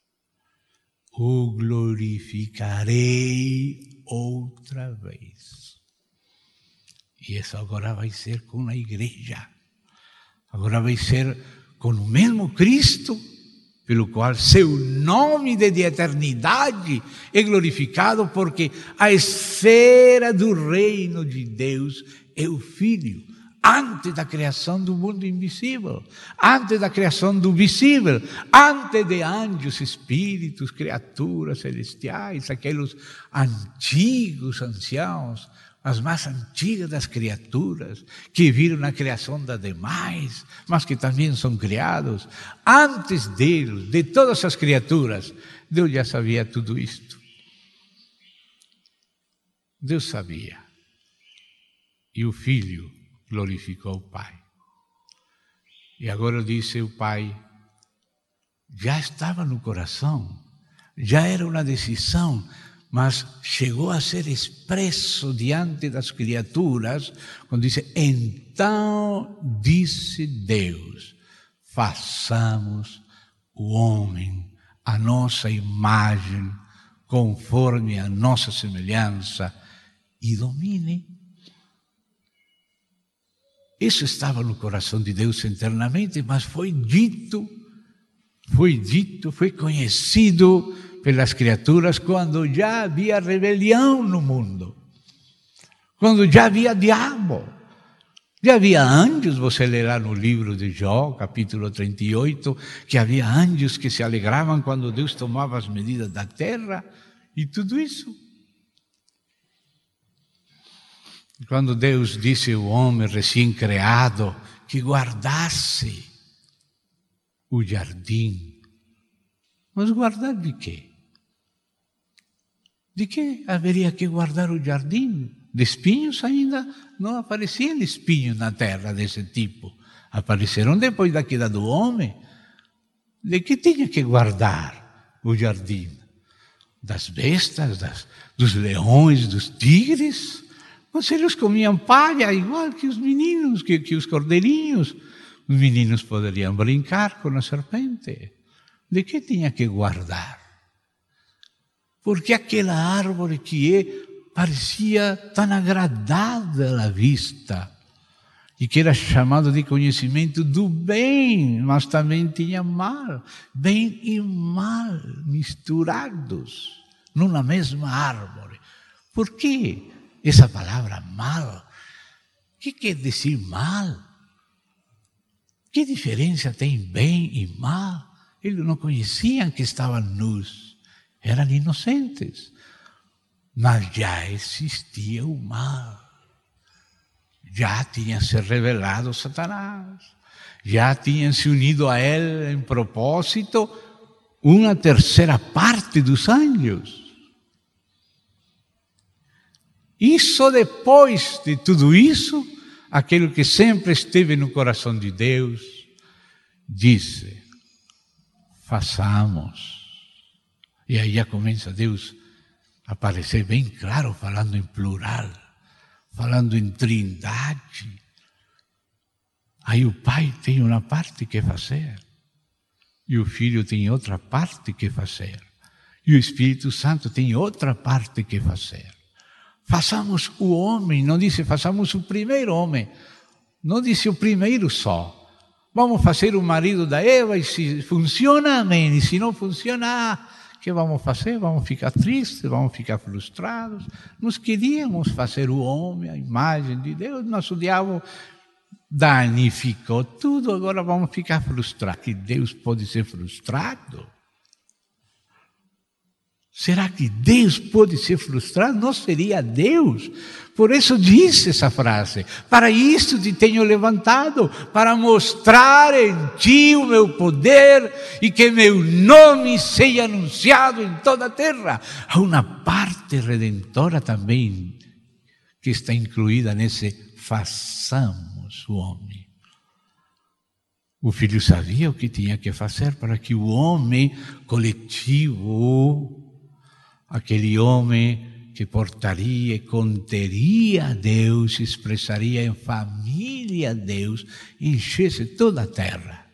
o glorificarei outra vez. E isso agora vai ser com a igreja. Agora vai ser com o mesmo Cristo, pelo qual seu nome de eternidade é glorificado, porque a esfera do reino de Deus é o Filho. Antes da criação do mundo invisível, antes da criação do visível, antes de anjos, espíritos, criaturas celestiais, aqueles antigos anciãos, as mais antigas das criaturas, que viram a criação das demais, mas que também são criados. Antes deles, de todas as criaturas, Deus já sabia tudo isto. Deus sabia. E o Filho glorificou o Pai. E agora disse o Pai: já estava no coração, já era uma decisão, mas chegou a ser expresso diante das criaturas, quando disse: então disse Deus, façamos o homem a nossa imagem, conforme a nossa semelhança, e domine. Isso estava no coração de Deus internamente, mas foi dito, foi conhecido pelas criaturas quando já havia rebelião no mundo, quando já havia diabo. Já havia anjos, você lerá no livro de Jó, capítulo 38, que havia anjos que se alegravam quando Deus tomava as medidas da terra e tudo isso. Quando Deus disse ao homem recém-criado que guardasse o jardim, mas guardar de quê? De que haveria que guardar o jardim? De espinhos ainda não apareciam espinhos na terra desse tipo. Apareceram depois da queda do homem. De que tinha que guardar o jardim? Das bestas, dos leões, dos tigres? Mas eles comiam palha igual que os meninos, que os cordeirinhos. Os meninos poderiam brincar com a serpente. De que tinha que guardar? Porque aquela árvore que parecia tão agradável à vista e que era chamado de conhecimento do bem, mas também tinha mal, bem e mal misturados numa mesma árvore. Por que essa palavra mal? O que quer dizer mal? Que diferença tem bem e mal? Eles não conheciam que estavam nus, eram inocentes. Mas já existia o mal. Já tinha se revelado Satanás. Já tinham se unido a ele em propósito uma terceira parte dos anjos. E só depois de tudo isso, aquele que sempre esteve no coração de Deus, disse, façamos. E aí já começa Deus a aparecer bem claro, falando em plural, falando em trindade. Aí o Pai tem uma parte que fazer, e o Filho tem outra parte que fazer, e o Espírito Santo tem outra parte que fazer. Façamos o homem, não disse façamos o primeiro homem, não disse o primeiro só. Vamos fazer o marido da Eva e se funciona, amém, e se não funciona, o que vamos fazer? Vamos ficar tristes, vamos ficar frustrados. Nós queríamos fazer o homem, a imagem de Deus, nosso diabo danificou tudo, agora vamos ficar frustrados. Que Deus pode ser frustrado? Será que Deus pode ser frustrado? Não seria Deus. Por isso disse essa frase. Para isso te tenho levantado, para mostrar em ti o meu poder e que meu nome seja anunciado em toda a terra. Há uma parte redentora também que está incluída nesse façamos o homem. O filho sabia o que tinha que fazer para que o homem coletivo, aquele homem que portaria e conteria a Deus, expressaria em família a Deus, enchesse toda a terra.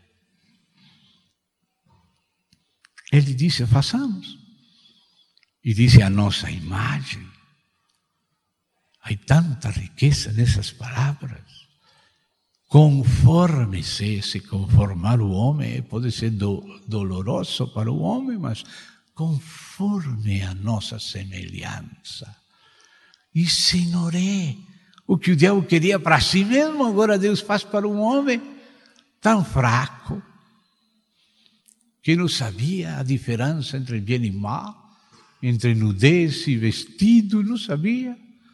Ele disse, façamos. E disse a nossa imagem. Há tanta riqueza nessas palavras. Conforme-se, se conformar o homem pode ser doloroso para o homem, mas conforme a nossa semelhança. E senhoré, o que o diabo queria para si mesmo, agora Deus faz para um homem tão fraco, que não sabia a diferença entre bem e mal, entre nudez e vestido, não sabia.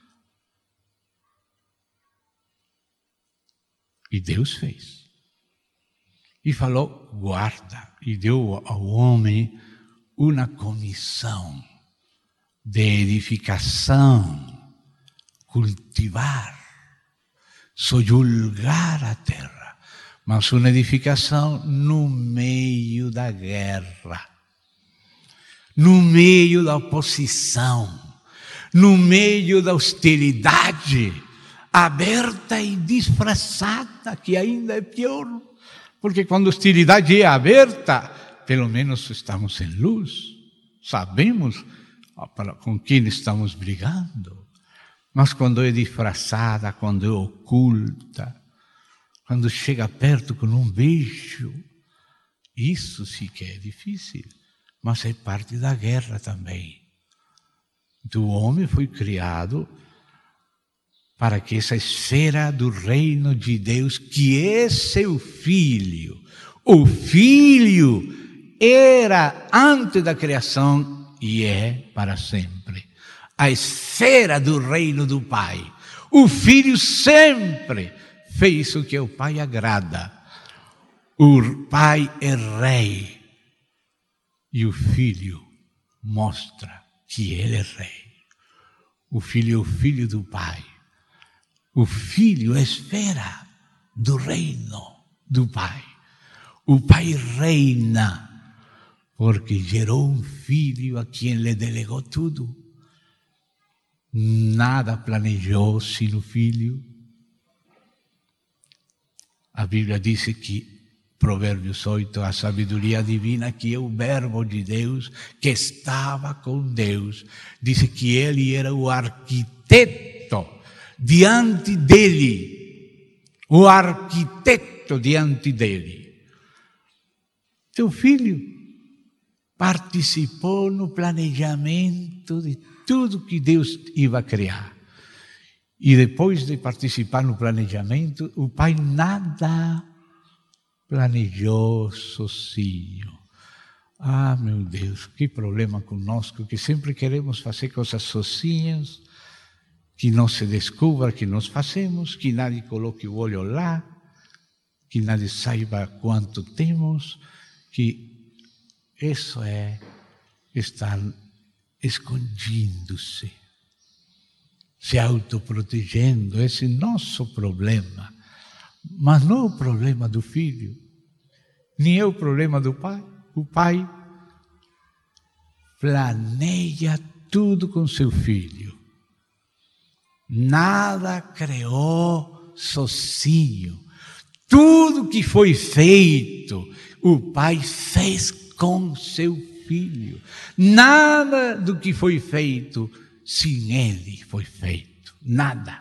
E Deus fez. E falou, guarda, e deu ao homem uma comissão de edificação, cultivar, sojulgar a terra, mas uma edificação no meio da guerra, no meio da oposição, no meio da hostilidade, aberta e disfarçada, que ainda é pior, porque quando a hostilidade é aberta, pelo menos estamos em luz, sabemos com quem estamos brigando. Mas quando é disfarçada, quando é oculta, quando chega perto com um beijo, isso sim que é difícil, mas é parte da guerra também. Então, o homem foi criado para que essa esfera do reino de Deus, que é seu Filho, o Filho era antes da criação e é para sempre. A esfera do reino do Pai. O Filho sempre fez o que o Pai agrada. O Pai é Rei e o Filho mostra que Ele é Rei. O Filho é o Filho do Pai. O Filho é a esfera do reino do Pai. O Pai reina porque gerou um Filho a quem lhe delegou tudo. Nada planejou sem o Filho. A Bíblia diz que, Provérbios 8, a sabedoria divina, que é o verbo de Deus, que estava com Deus, diz que ele era o arquiteto diante dele. O arquiteto diante dele. Teu Filho participou no planejamento de tudo que Deus ia criar. E depois de participar no planejamento, o Pai nada planejou sozinho. Ah, meu Deus, que problema conosco, que sempre queremos fazer coisas sozinhos, que não se descubra que nós fazemos, que nadie coloque o olho lá, que nadie saiba quanto temos, que isso é estar escondendo-se, se autoprotegendo. Esse é nosso problema. Mas não é o problema do Filho, nem é o problema do Pai. O Pai planeja tudo com seu Filho. Nada criou sozinho. Tudo que foi feito, o Pai fez com seu Filho. Nada do que foi feito sem Ele foi feito. Nada.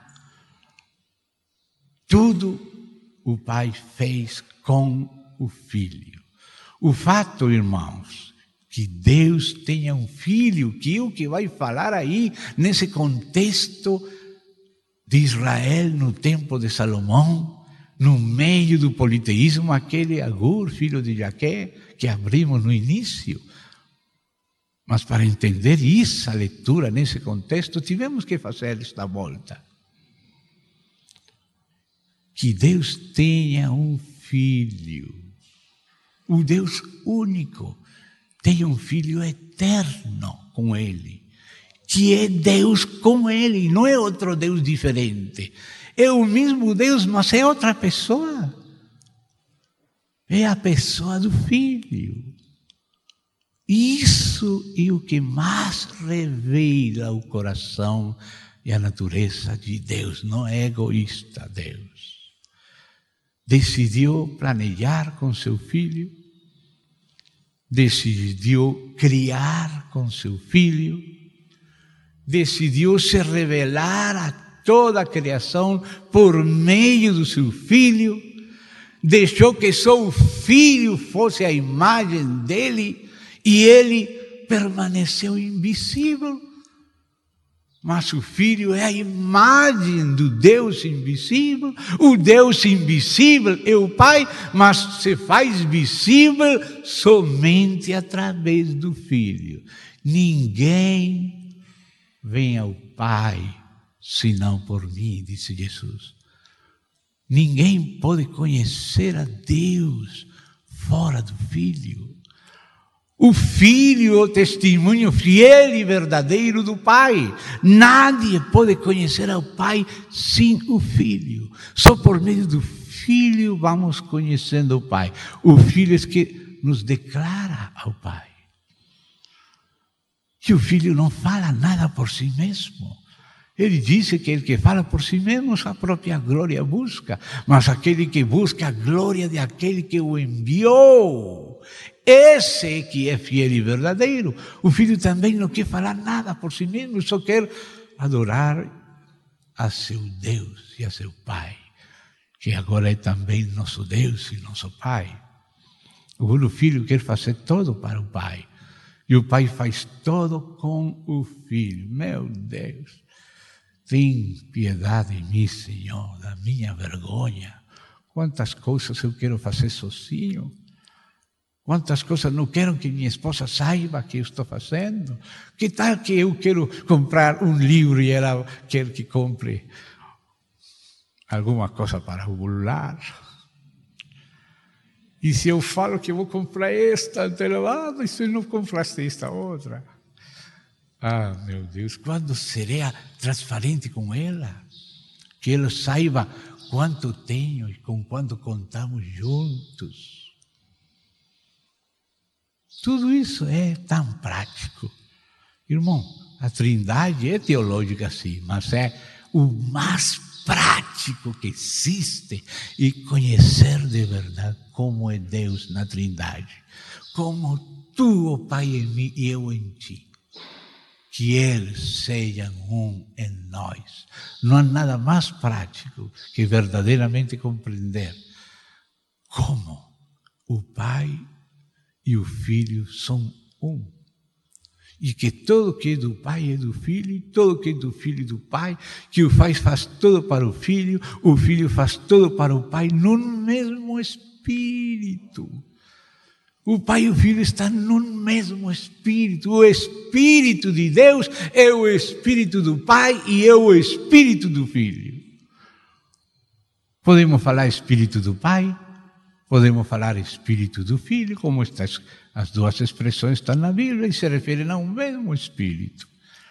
Tudo o Pai fez com o Filho. O fato, irmãos, que Deus tenha um Filho, que é o que vai falar aí, nesse contexto de Israel, no tempo de Salomão, no meio do politeísmo, aquele Agur, filho de Jaqué, que abrimos no início. Mas para entender essa leitura nesse contexto, tivemos que fazer esta volta. Que Deus tenha um Filho, o Deus único, tem um Filho eterno com Ele, que é Deus com Ele, não é outro Deus diferente. É o mesmo Deus, mas é outra pessoa. É a pessoa do Filho. Isso é o que mais revela o coração e a natureza de Deus. Não é egoísta Deus. Decidiu planejar com seu Filho, decidiu criar com seu Filho, decidiu se revelar a toda a criação por meio do seu Filho, deixou que só o Filho fosse a imagem dele e ele permaneceu invisível. Mas o Filho é a imagem do Deus invisível. O Deus invisível é o Pai, mas se faz visível somente através do Filho. Ninguém vem ao Pai senão por mim, disse Jesus. Ninguém pode conhecer a Deus fora do Filho. O Filho é o testemunho fiel e verdadeiro do Pai. Nadie pode conhecer ao Pai sem o Filho. Só por meio do Filho vamos conhecendo o Pai. O Filho é que nos declara ao Pai. Que o Filho não fala nada por si mesmo. Ele disse que ele que fala por si mesmo a própria glória busca. Mas aquele que busca a glória de aquele que o enviou, esse que é fiel e verdadeiro. O Filho também não quer falar nada por si mesmo, só quer adorar a seu Deus e a seu Pai, que agora é também nosso Deus e nosso Pai. O Filho quer fazer tudo para o Pai, e o Pai faz tudo com o Filho. Meu Deus! tem piedade de mim, Senhor, da minha vergonha. Quantas coisas eu quero fazer sozinho. Quantas coisas não quero que minha esposa saiba que eu estou fazendo. Que tal que eu quero comprar um livro e ela quer que compre alguma coisa para burlar? E se eu falo que vou comprar esta elevada, e se não compraste esta outra? Ah, meu Deus, quando serei transparente com ela? Que ela saiba quanto tenho e com quanto contamos juntos. Tudo isso é tão prático. Irmão, a Trindade é teológica sim, mas é o mais prático que existe e conhecer de verdade como é Deus na Trindade. Como tu, ó Pai, em mim e eu em ti. Que eles sejam um em nós. Não há nada mais prático que verdadeiramente compreender como o Pai e o Filho são um. E que tudo que é do Pai é do Filho, e tudo que é do Filho é do Pai, que o Pai faz tudo para o Filho faz tudo para o Pai, no mesmo Espírito. O Pai e o Filho estão no mesmo Espírito. O Espírito de Deus é o Espírito do Pai e é o Espírito do Filho. Podemos falar Espírito do Pai, podemos falar Espírito do Filho, como as duas expressões estão na Bíblia e se referem ao mesmo Espírito.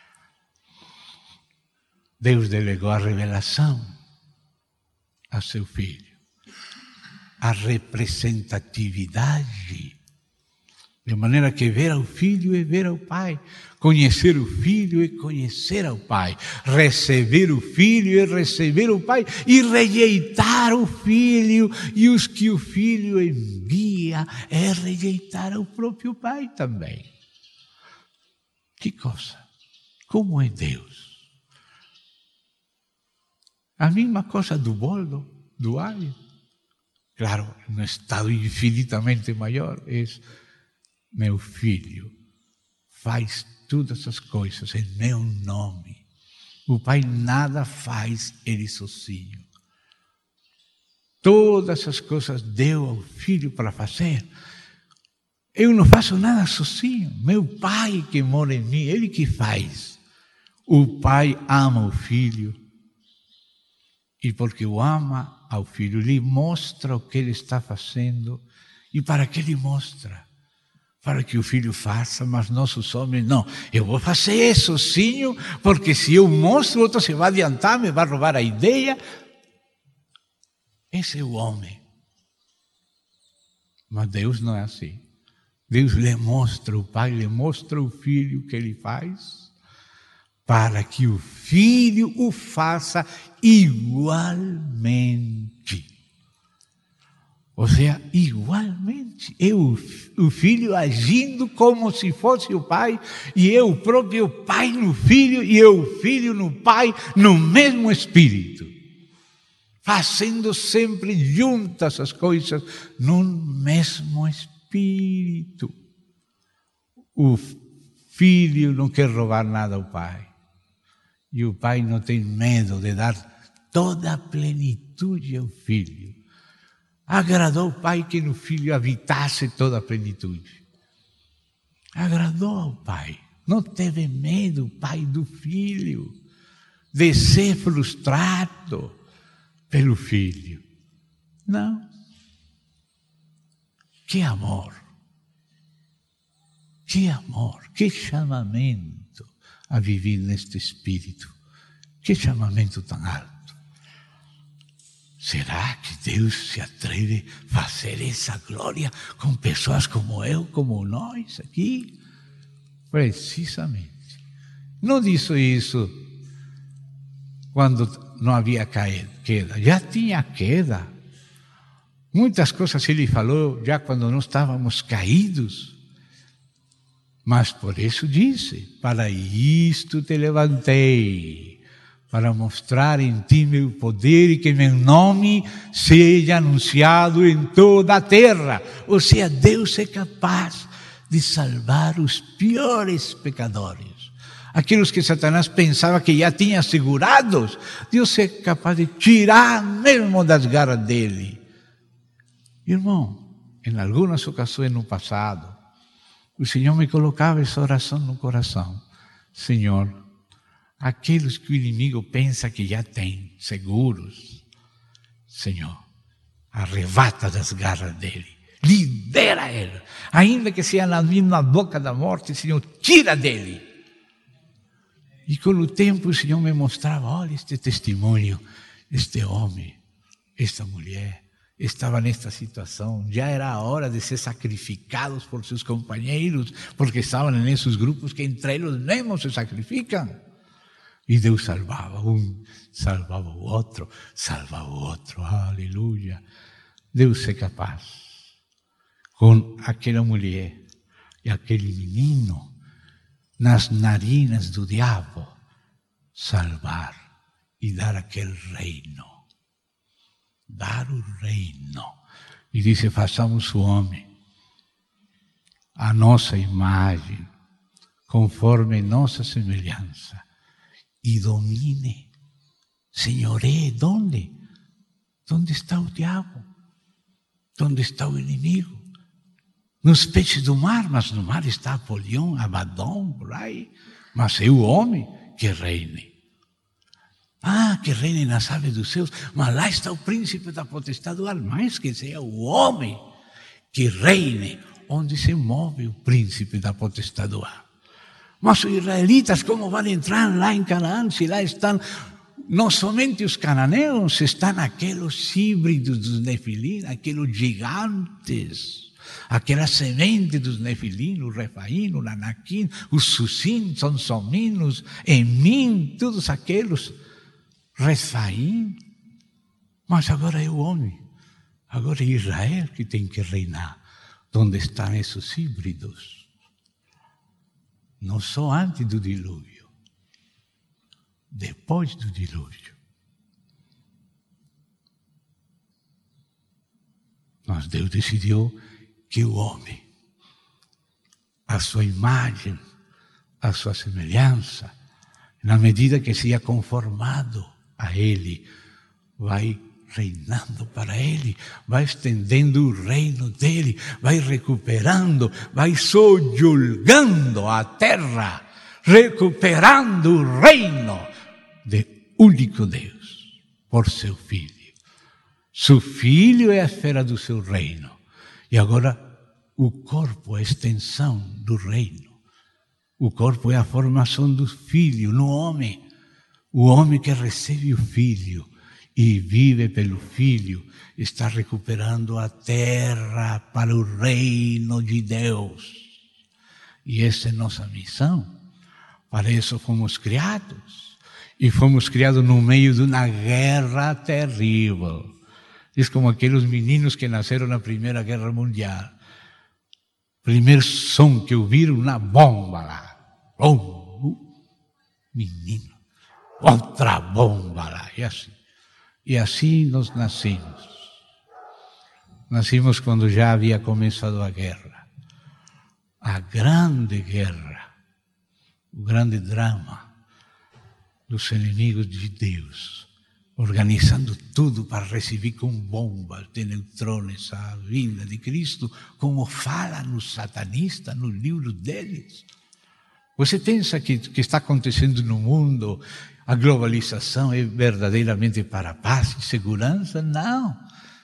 Deus delegou a revelação a seu Filho, a representatividade, de maneira que ver ao Filho é ver ao Pai, conhecer o Filho é conhecer ao Pai, receber o Filho é receber o Pai, e rejeitar o Filho e os que o Filho envia é rejeitar o próprio Pai também. Que coisa! Como é Deus? A mesma coisa do bolo, do alho. Claro, no estado infinitamente maior, é meu filho faz todas as coisas em meu nome. O Pai nada faz ele sozinho. Todas as coisas deu ao Filho para fazer. Eu não faço nada sozinho. Meu Pai que mora em mim, Ele que faz. O Pai ama o Filho. E porque o ama ao Filho, lhe mostra o que Ele está fazendo. E para que Ele mostra? Para que o Filho faça, mas nossos homens, não. Eu vou fazer sozinho, porque se eu mostro, o outro se vai adiantar, me vai roubar a ideia. Esse é o homem. Mas Deus não é assim. Deus lhe mostra, o Pai lhe mostra o Filho o que Ele faz, para que o Filho o faça igualmente. Ou seja, igualmente, o Filho agindo como se fosse o Pai, e eu o próprio Pai no Filho, e eu o Filho no Pai, no mesmo Espírito. Fazendo sempre juntas as coisas, no mesmo Espírito. O Filho não quer roubar nada ao Pai. E o Pai não tem medo de dar toda a plenitude ao Filho. Agradou o Pai que no Filho habitasse toda a plenitude. Agradou ao Pai. Não teve medo o Pai do Filho de ser frustrado pelo Filho. Não. Que amor. Que amor. Que chamamento a viver neste Espírito. Que chamamento tão alto. Será que Deus se atreve a fazer essa glória com pessoas como eu, como nós aqui? Precisamente. Não disse isso quando não havia queda. Já tinha queda. Muitas coisas Ele falou já quando não estávamos caídos. Mas por isso disse, para isto te levantei, para mostrar em ti meu poder e que meu nome seja anunciado em toda a terra. Ou seja, Deus é capaz de salvar os piores pecadores, aqueles que Satanás pensava que já tinha assegurados, Deus é capaz de tirar mesmo das garras dele. Irmão, em algumas ocasiões no passado, o Senhor me colocava essa oração no coração. Senhor, aqueles que o inimigo pensa que já tem seguros, Senhor, arrebata das garras dele, libera ele, ainda que seja na mesma boca da morte, Senhor, tira dele. E com o tempo o Senhor me mostrava, olha este testemunho, este homem, esta mulher, estava nesta situação, já era a hora de ser sacrificados por seus companheiros, porque estavam nesses grupos que entre eles mesmos se sacrificam. E Deus salvava um, salvava o outro, aleluia. Deus é capaz, com aquela mulher e aquele menino, nas narinas do diabo, salvar e dar aquele reino. Dar o reino. E disse, façamos o homem a nossa imagem, conforme nossa semelhança, e domine, senhoreie. ¿Dónde? ¿Dónde está o diabo? ¿Dónde está o inimigo? Nos peixes do mar, mas no mar está Apolião, Abaddon, por aí. Mas é o homem que reine. Que reine nas aves dos céus, mas lá está o príncipe da potestade do ar, mais que seja o homem que reine, onde se move o príncipe da potestade do ar. Mas os israelitas, como vão entrar lá em Canaã, se lá estão, não somente os cananeus, estão aqueles híbridos dos nefilim, aqueles gigantes, aquela semente dos nefilim, o Refaim, o Anaquim, os Susim, Sonsomim, os Emim, todos aqueles. Refaim, mas agora é o homem, agora é Israel que tem que reinar, onde estão esses híbridos. Não só antes do dilúvio, depois do dilúvio. Mas Deus decidiu que o homem, a sua imagem, a sua semelhança, na medida que seja conformado a Ele, vai reinando para Ele, vai estendendo o reino dEle, vai recuperando, vai sojulgando a terra, recuperando o reino do único Deus, por seu Filho. Seu Filho é a esfera do seu reino, e agora o corpo é a extensão do reino. O corpo é a formação do Filho no homem. O homem que recebe o Filho e vive pelo Filho está recuperando a terra para o reino de Deus. E essa é nossa missão. Para isso fomos criados. E fomos criados no meio de uma guerra terrível. É como aqueles meninos que nasceram na Primeira Guerra Mundial. Primeiro som que ouviram, uma bomba lá. Menino, outra bomba lá. E assim nós nascemos. Nascimos quando já havia começado a guerra. A grande guerra. O grande drama dos inimigos de Deus. Organizando tudo para receber com bombas de neutrões a vinda de Cristo, como fala nos satanistas, nos livros deles. Você pensa que está acontecendo no mundo, a globalização é verdadeiramente para a paz e segurança? Não.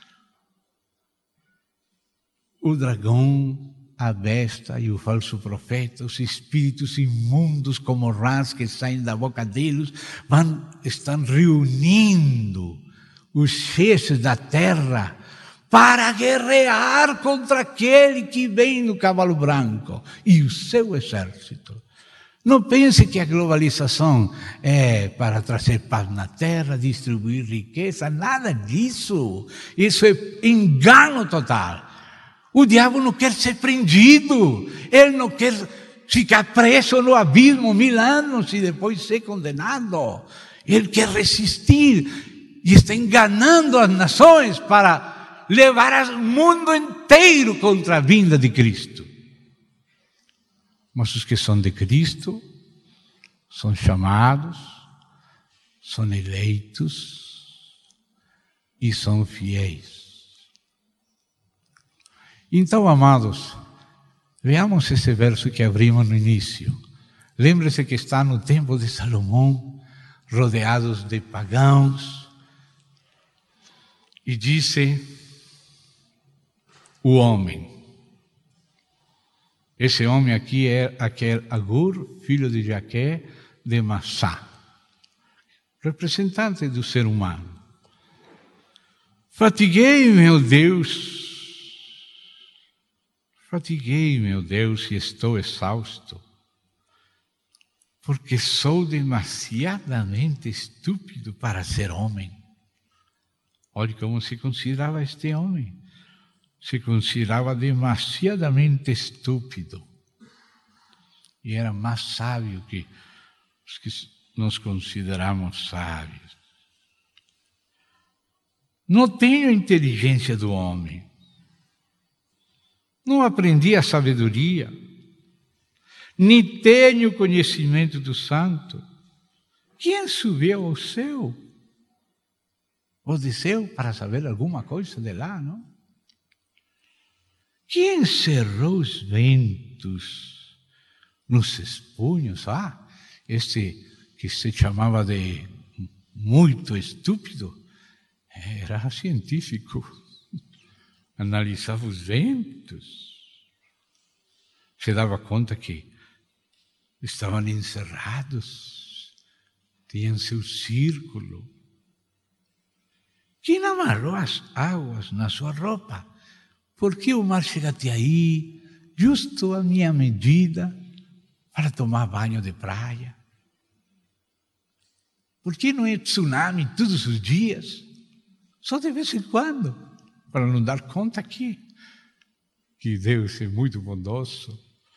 O dragão, a besta e o falso profeta, os espíritos imundos como rãs que saem da boca deles, estão reunindo os chefes da terra para guerrear contra aquele que vem no cavalo branco e o seu exército. Não pense que a globalização é para trazer paz na terra, distribuir riqueza, nada disso. Isso é engano total. O diabo não quer ser prendido, ele não quer ficar preso no abismo 1000 anos e depois ser condenado. Ele quer resistir e está enganando as nações para levar o mundo inteiro contra a vinda de Cristo. Mas os que são de Cristo são chamados, são eleitos e são fiéis. Então, amados, veamos esse verso que abrimos no início. Lembre-se que está no tempo de Salomão, rodeados de pagãos, e disse o homem. Esse homem aqui é aquele Agur, filho de Jaque, de Massá, representante do ser humano. Fatiguei, meu Deus, e estou exausto, porque sou demasiadamente estúpido para ser homem. Olhe como se considerava este homem. Se considerava demasiadamente estúpido. E era mais sábio que os que nos consideramos sábios. Não tenho a inteligência do homem. Não aprendi a sabedoria. Nem tenho conhecimento do santo. Quem subiu ao céu? Ou desceu para saber alguma coisa de lá, não? Quem cerrou os ventos nos espunhos? Este que se chamava de muito estúpido, era científico, analisava os ventos, se dava conta que estavam encerrados, tinham seu círculo. Quem amarrou as águas na sua roupa? Por que o mar chega até aí, justo à minha medida, para tomar banho de praia? Por que não é tsunami todos os dias? Só de vez em quando, para não dar conta aqui, que Deus é muito bondoso.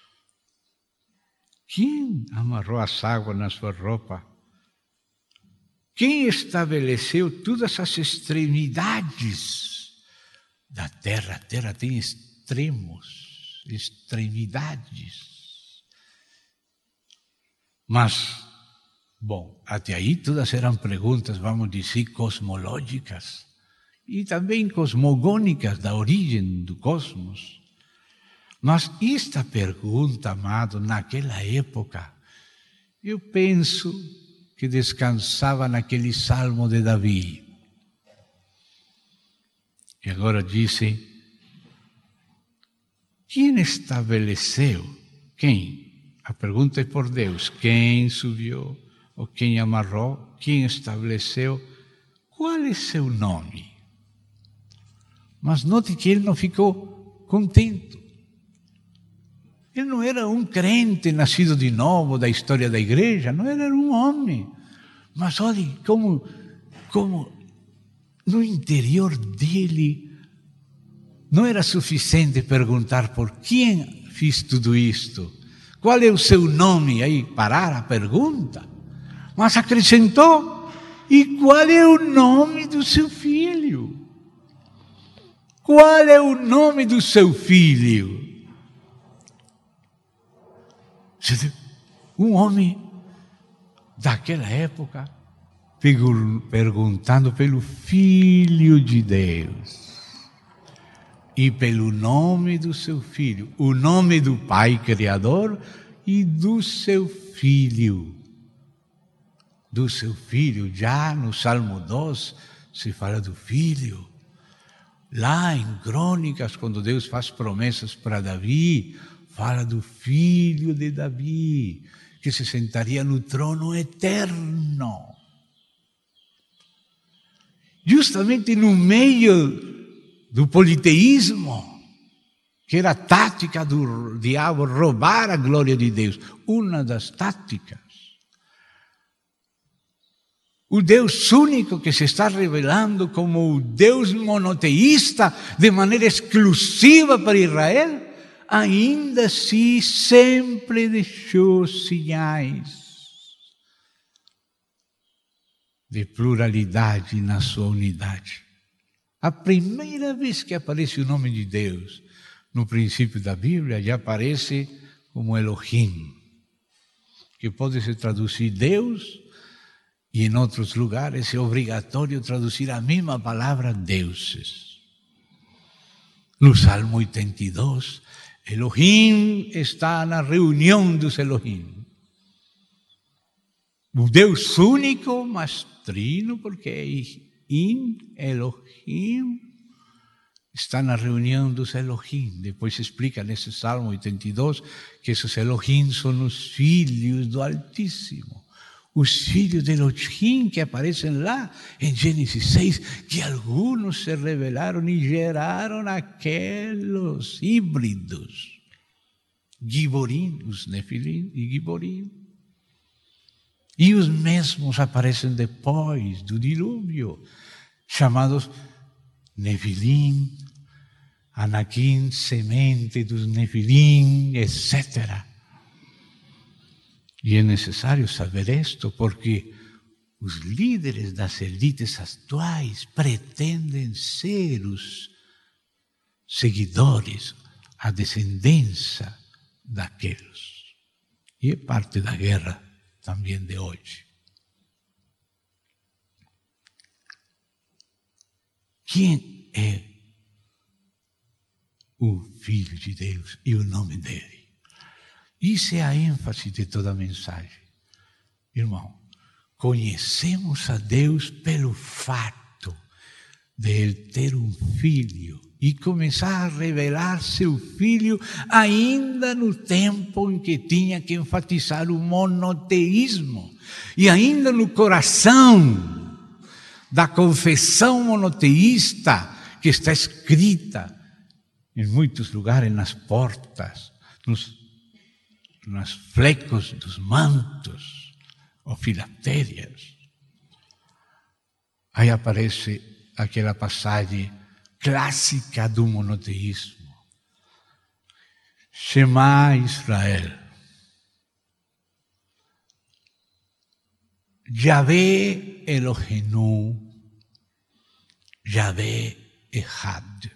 Quem amarrou as águas na sua roupa? Quem estabeleceu todas as extremidades da terra? A terra tem extremos, extremidades. Mas, bom, até aí todas eram perguntas, vamos dizer, cosmológicas e também cosmogônicas da origem do cosmos. Mas esta pergunta, amado, naquela época, eu penso que descansava naquele Salmo de Davi. E agora disse, quem estabeleceu? Quem? A pergunta é por Deus. Quem subiu? Ou quem amarrou? Quem estabeleceu? Qual é seu nome? Mas note que ele não ficou contente. Ele não era um crente nascido de novo da história da igreja, não, ele era um homem. Mas olhe como no interior dele não era suficiente perguntar por quem fiz tudo isto, qual é o seu nome, aí parar a pergunta, mas acrescentou, e qual é o nome do seu filho? Qual é o nome do seu filho? Um homem daquela época perguntando pelo Filho de Deus e pelo nome do seu filho, o nome do Pai Criador e do seu filho. Do seu filho, já no Salmo 2 se fala do filho. Lá em Crônicas, quando Deus faz promessas para Davi, fala do filho de Davi, que se sentaria no trono eterno. Justamente no meio do politeísmo, que era a tática do diabo roubar a glória de Deus, uma das táticas. O Deus único que se está revelando como o Deus monoteísta de maneira exclusiva para Israel, ainda assim sempre deixou sinais de pluralidade na sua unidade. A primeira vez que aparece o nome de Deus no princípio da Bíblia, já aparece como Elohim, que pode se traduzir Deus, e em outros lugares é obrigatório traduzir a mesma palavra deuses. No Salmo 82, Elohim está na reunião dos Elohim. O Deus único, mas trino, porque é Elohim, está na reunião dos Elohim. Depois se explica nesse Salmo 82 que esses Elohim são os filhos do Altíssimo. Os filhos de Elohim que aparecem lá em Gênesis 6, que alguns se rebelaram e geraram aqueles híbridos. Giborim, os Nefilim e Giborim. E os mesmos aparecem depois do dilúvio, chamados Nefilim, Anakim, semente dos Nefilim, etc. E é necessário saber isto, porque os líderes das elites atuais pretendem ser os seguidores, a descendência daqueles. E é parte da guerra também de hoje. Quem é o Filho de Deus e o nome dele? Isso é a ênfase de toda a mensagem. Irmão, conhecemos a Deus pelo fato de Ele ter um filho e começar a revelar seu filho ainda no tempo em que tinha que enfatizar o monoteísmo e ainda no coração da confissão monoteísta que está escrita em muitos lugares, nas portas, nos flecos dos mantos ou filatérias. Aí aparece aquela passagem clássica do monoteísmo. Shema Israel. Yahvé Elohenu, Yahvé Echad.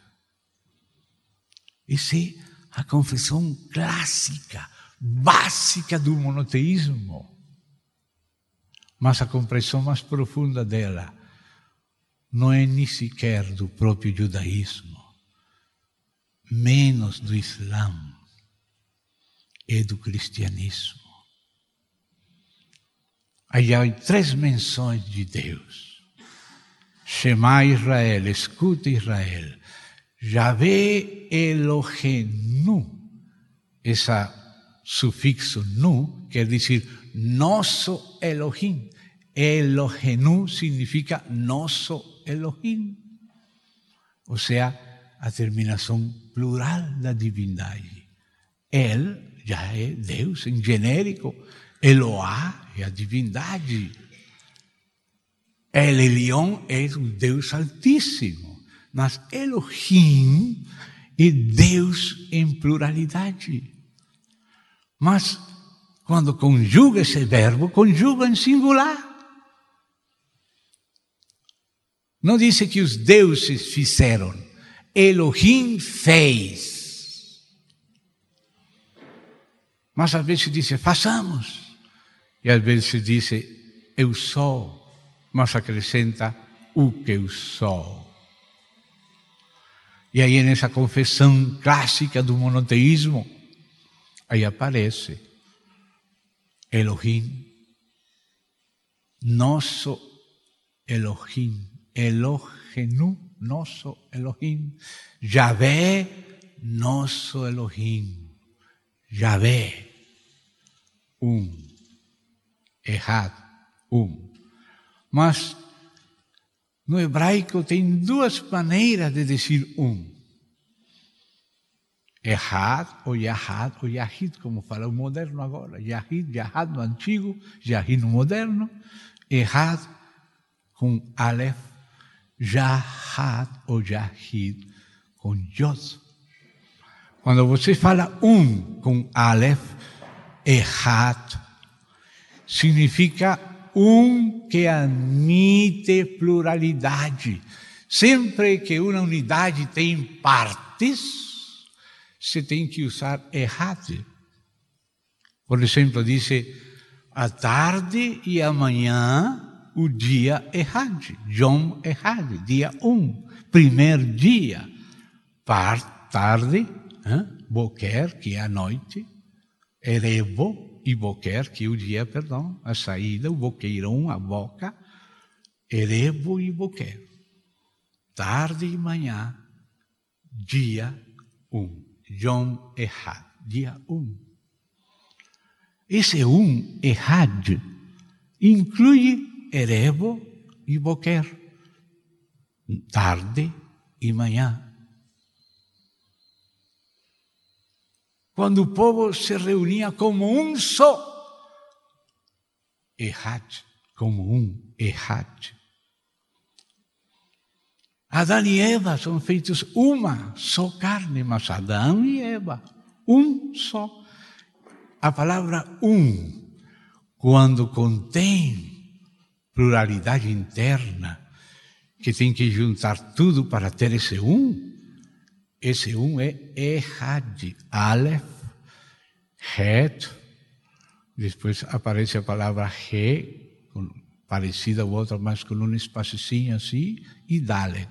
Essa é a confissão clássica, básica do monoteísmo. Mas a compreensão mais profunda dela não é nem sequer do próprio judaísmo, menos do Islã, é do cristianismo. Aí há 3 menções de Deus. Shema Israel, escuta Israel. Yahvé Elohenu, esse sufixo nu quer dizer nosso Elohim. Elohenu significa nosso Elohim. Ou seja, a terminação plural da divindade. Ele já é Deus em genérico. Eloá é a divindade. El Elyon é o Deus Altíssimo. Mas Elohim é Deus em pluralidade. Mas quando conjuga esse verbo, conjuga em singular. Não disse que os deuses fizeram. Elohim fez. Mas às vezes diz, façamos. E às vezes diz, eu sou. Mas acrescenta, o que eu sou. E aí nessa confissão clássica do monoteísmo, aí aparece Elohim, nosso Elohim. Elohenu, nosso Elohim. Yahvé, nosso Elohim. Yahvé, Echad, Mas no hebraico tem 2 maneiras de dizer Echad ou Yahid, como fala o moderno agora. Yahid, Yahad no antigo, Yahid no moderno. Echad com Aleph. Yahad ou Yahid com Yod. Quando você fala com Aleph, Echad, significa que admite pluralidade. Sempre que uma unidade tem partes, você tem que usar Echad. Por exemplo, diz, à tarde e amanhã o dia Ehad, Yom Ehad, dia 1, primeiro dia. Tarde, Boker, que é a noite, Erebo e Boker, que é o dia, a saída, o boqueirão, a boca, Erebo e Boker. Tarde e manhã, dia 1, Yom Ehad, dia 1. Esse 1, Ehad, inclui Erebo e Boker, tarde e manhã. Quando o povo se reunia como um só, Ehad, como um, Ehad. Adão e Eva são feitos uma só carne, mas Adão e Eva, um só. A palavra quando contém pluralidade interna, que tem que juntar tudo para ter esse é Ehad, Aleph, Het, depois aparece a palavra He, parecida a outra, mas com um espacinho assim, e Dalet,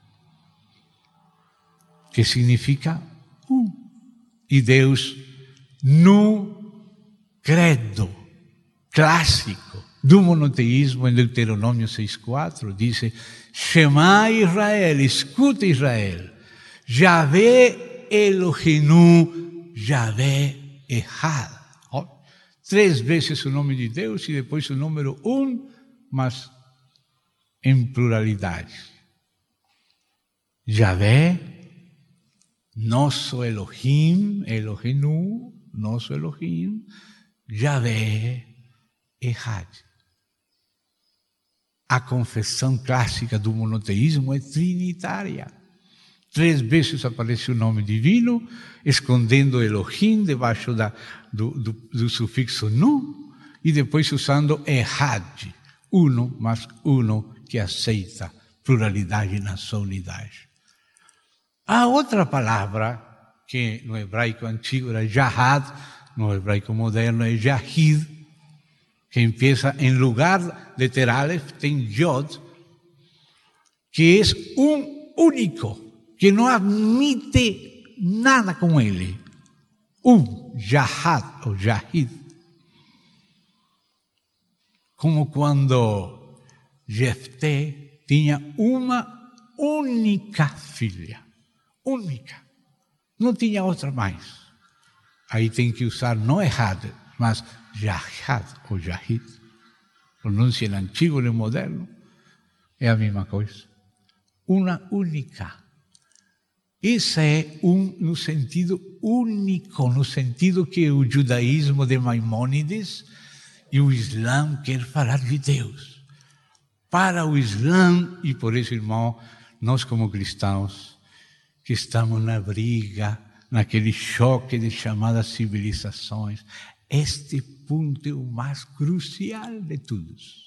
que significa E Deus, no credo clássico do monoteísmo, em Deuteronômio 6,4, diz: Shema Israel, escuta Israel, Yahvé Eloheinu, Yahvé Ehad. 3 vezes o nome de Deus e depois o número 1, mas em pluralidade. Yahvé, nosso Elohim, Eloheinu, nosso Elohim, Yahvé Ehad. A confissão clássica do monoteísmo é trinitária. 3 vezes aparece o nome divino, escondendo Elohim debaixo do sufixo nu, e depois usando Ehad, uno, mas uno que aceita pluralidade na sua unidade. Há outra palavra, que no hebraico antigo era Yahad, no hebraico moderno é Yahid, que empieza, em lugar de ter Aleph, tem Yod, que é único, que não admite nada com ele. Yahad ou Yahid. Como quando Jefté tinha uma única filha. Única. Não tinha outra mais. Aí tem que usar não Ehad, mas Yahad ou Yahid. Pronúncia em antigo e no moderno. É a mesma coisa. Uma única. Esse é no sentido único, no sentido que o judaísmo de Maimônides e o Islã quer falar de Deus. Para o Islã, e por isso, irmão, nós como cristãos, que estamos na briga, naquele choque de chamadas civilizações, este ponto é o mais crucial de todos.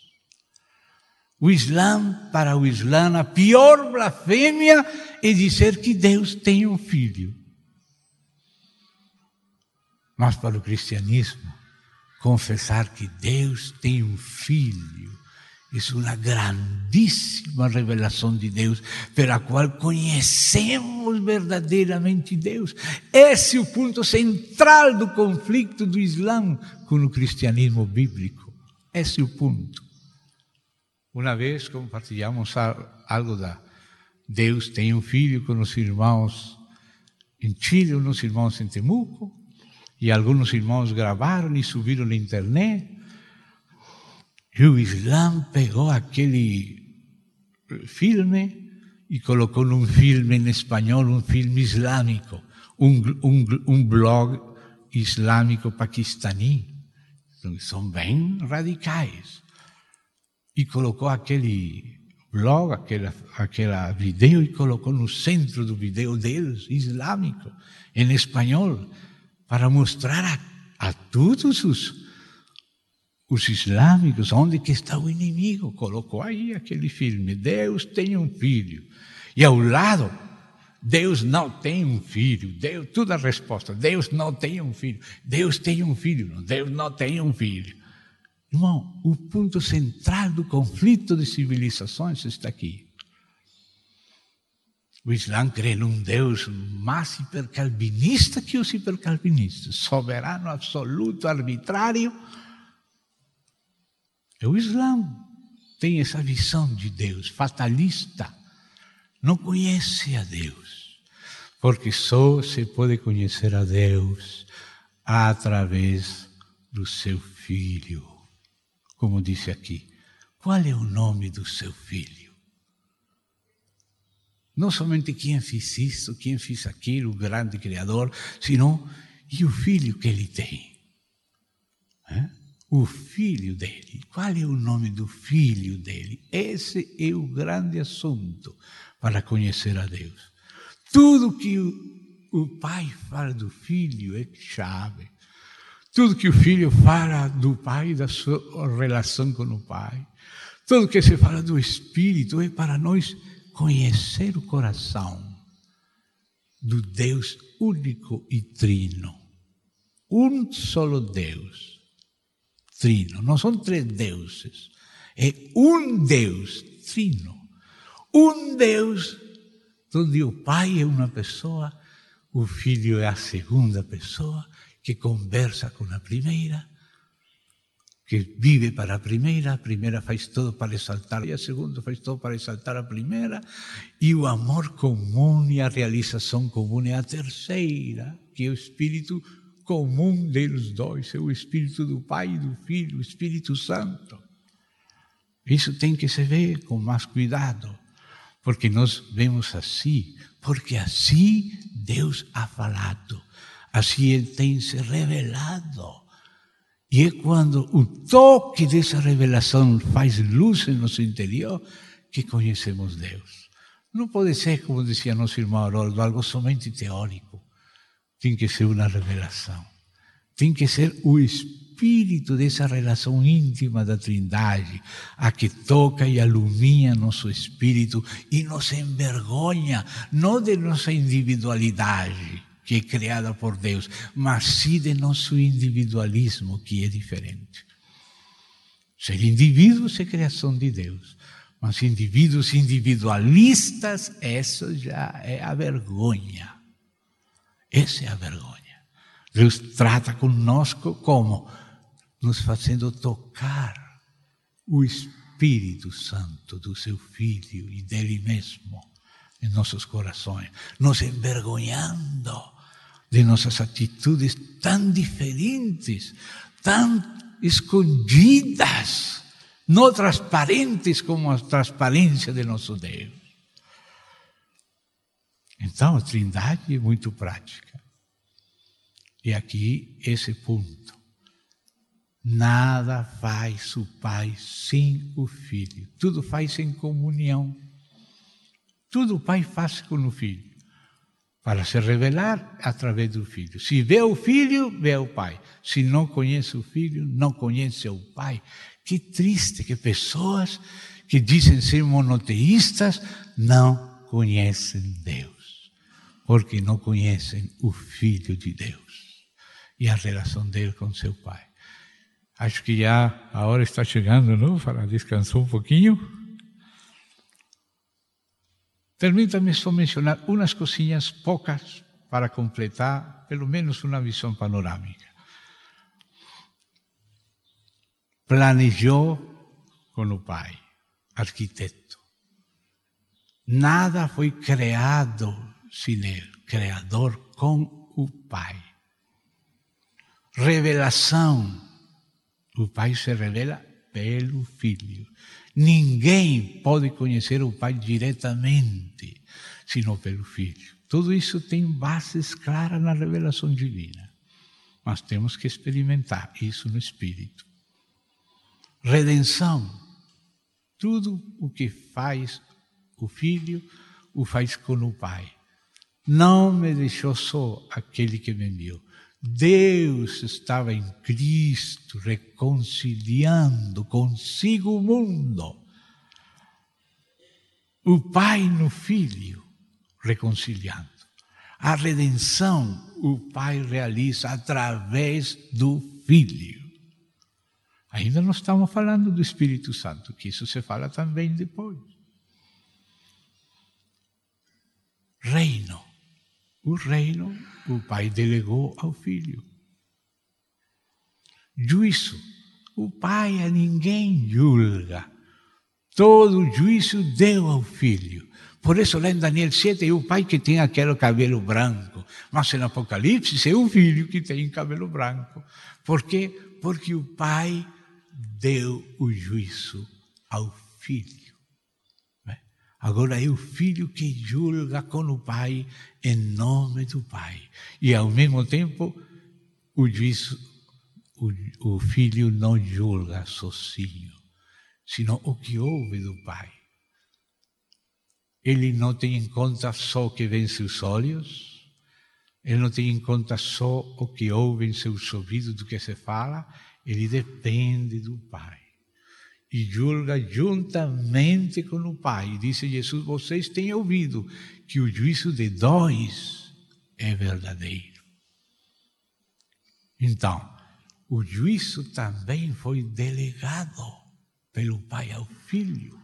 Para o Islã, a pior blasfêmia é dizer que Deus tem um filho. Mas para o cristianismo, confessar que Deus tem um filho é uma grandíssima revelação de Deus, pela qual conhecemos verdadeiramente Deus. Esse é o ponto central do conflito do Islã com o cristianismo bíblico. Esse é o ponto. Uma vez compartilhamos algo da Deus tem um filho com os irmãos em Chile, uns irmãos em Temuco, e alguns irmãos gravaram e subiram na internet. E o Islã pegou aquele filme e colocou num filme em espanhol, um filme islâmico, um blog islâmico paquistani. São bem radicais. E colocou aquele blog, aquela vídeo, e colocou no centro do vídeo deles, islâmico, em espanhol, para mostrar a todos os islâmicos onde que está o inimigo. Colocou aí aquele filme, Deus tem um filho. E ao lado, Deus não tem um filho. Toda a resposta, Deus não tem um filho. Deus tem um filho, Deus não tem um filho. Irmão, o ponto central do conflito de civilizações está aqui. O Islã crê num Deus mais hipercalvinista que os hipercalvinistas, soberano, absoluto, arbitrário. E o Islã tem essa visão de Deus, fatalista. Não conhece a Deus, porque só se pode conhecer a Deus através do seu Filho. Como disse aqui, qual é o nome do seu Filho? Não somente quem fez isso, quem fez aquilo, o grande Criador, senão e o Filho que ele tem. O Filho dele. Qual é o nome do Filho dele? Esse é o grande assunto para conhecer a Deus. Tudo que o Pai fala do Filho é chave. Tudo que o Filho fala do Pai, da sua relação com o Pai. Tudo que se fala do Espírito é para nós conhecer o coração do Deus único e trino. Um solo Deus, trino. Não são três deuses. É um Deus, trino. Um Deus, onde o Pai é uma pessoa, o Filho é a segunda pessoa, que conversa com a primeira, que vive para a primeira faz tudo para exaltar, e a segunda faz tudo para exaltar a primeira, e o amor comum e a realização comum é a terceira, que é o Espírito comum deles dois, é o Espírito do Pai e do Filho, o Espírito Santo. Isso tem que se ver com mais cuidado, porque nós vemos assim, porque assim Deus ha falado, assim Ele tem se revelado. E é quando o toque dessa revelação faz luz em nosso interior que conhecemos Deus. Não pode ser, como dizia nosso irmão Haroldo, algo somente teórico. Tem que ser uma revelação. Tem que ser o espírito dessa relação íntima da Trindade, a que toca e alumia nosso espírito e nos envergonha, não de nossa individualidade, que é criada por Deus, mas sim de nosso individualismo, que é diferente. Ser indivíduos é criação de Deus, mas indivíduos individualistas, isso já é a vergonha. Essa é a vergonha. Deus trata conosco como? Nos fazendo tocar o Espírito Santo do seu Filho e dele mesmo em nossos corações, nos envergonhando de nossas atitudes tão diferentes, tão escondidas, não transparentes como a transparência de nosso Deus. Então, a Trindade é muito prática. E aqui, esse ponto. Nada faz o Pai sem o Filho. Tudo faz em comunhão. Tudo o Pai faz com o Filho. Para se revelar através do Filho. Se vê o Filho, vê o Pai. Se não conhece o Filho, não conhece o Pai. Que triste que pessoas que dizem ser monoteístas não conhecem Deus. Porque não conhecem o Filho de Deus e a relação dele com seu Pai. Acho que já a hora está chegando, não? Para descansar um pouquinho. Permita-me só mencionar umas coisinhas poucas para completar, pelo menos uma visão panorâmica. Planejou com o Pai, arquiteto. Nada foi criado sem ele, criador com o Pai. Revelação, o Pai se revela pelo Filho. Ninguém pode conhecer o Pai diretamente, senão pelo Filho. Tudo isso tem bases claras na revelação divina. Mas temos que experimentar isso no Espírito. Redenção. Tudo o que faz o Filho, o faz com o Pai. Não me deixou só aquele que me enviou. Deus estava em Cristo reconciliando consigo o mundo. O Pai no Filho reconciliando. A redenção o Pai realiza através do Filho. Ainda não estamos falando do Espírito Santo, que isso se fala também depois. Reino. O reino, o Pai delegou ao Filho. Juízo. O Pai a ninguém julga. Todo o juízo deu ao Filho. Por isso, lá em Daniel 7, é o Pai que tem aquele cabelo branco. Mas no Apocalipse, é o Filho que tem cabelo branco. Por quê? Porque o Pai deu o juízo ao Filho. Agora é o Filho que julga com o Pai em nome do Pai. E ao mesmo tempo, o Filho não julga sozinho, senão o que ouve do Pai. Ele não tem em conta só o que vê em seus olhos, ele não tem em conta só o que ouve em seus ouvidos do que se fala, ele depende do Pai. E julga juntamente com o Pai. Disse Jesus, vocês têm ouvido que o juízo de dois é verdadeiro. Então, o juízo também foi delegado pelo Pai ao Filho.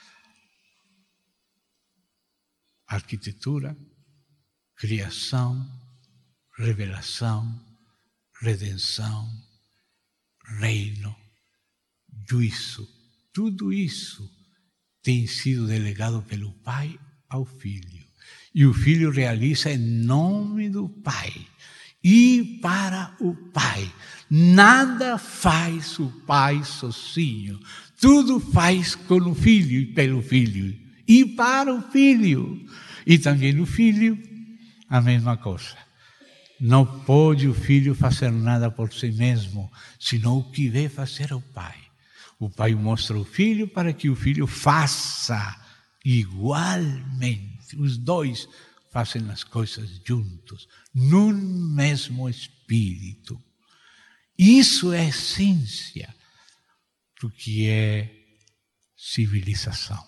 Arquitetura, criação, revelação, redenção, reino, juízo, tudo isso tem sido delegado pelo Pai ao Filho. E o Filho realiza em nome do Pai e para o Pai. Nada faz o Pai sozinho. Tudo faz com o Filho e pelo Filho. E para o Filho. E também o Filho, a mesma coisa. Não pode o Filho fazer nada por si mesmo, senão o que vê fazer o Pai. O Pai mostra o Filho para que o Filho faça igualmente. Os dois fazem as coisas juntos, num mesmo Espírito. Isso é a essência do que é civilização.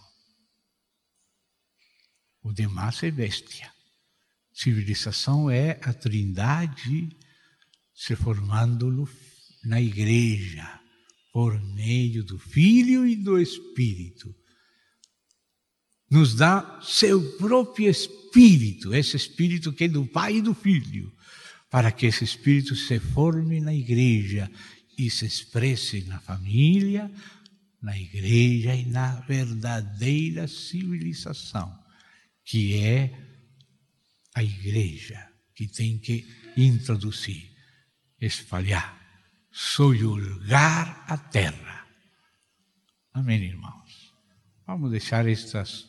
O demais é béstia. Civilização é a Trindade se formando na igreja, por meio do Filho e do Espírito. Nos dá seu próprio Espírito, esse Espírito que é do Pai e do Filho, para que esse Espírito se forme na igreja e se expresse na família, na igreja e na verdadeira civilização, que é a igreja, que tem que introduzir, espalhar, sojulgar a terra. Amém, irmãos? Vamos deixar estas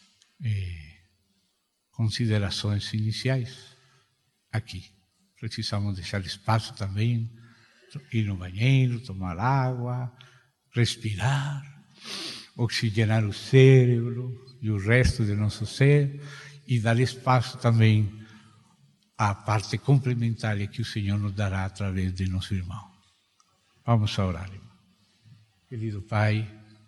considerações iniciais aqui. Precisamos deixar espaço também, ir no banheiro, tomar água, respirar, oxigenar o cérebro e o resto do nosso ser e dar espaço também à parte complementar que o Senhor nos dará através de nosso irmão. Vamos a orar, irmão. Querido Pai,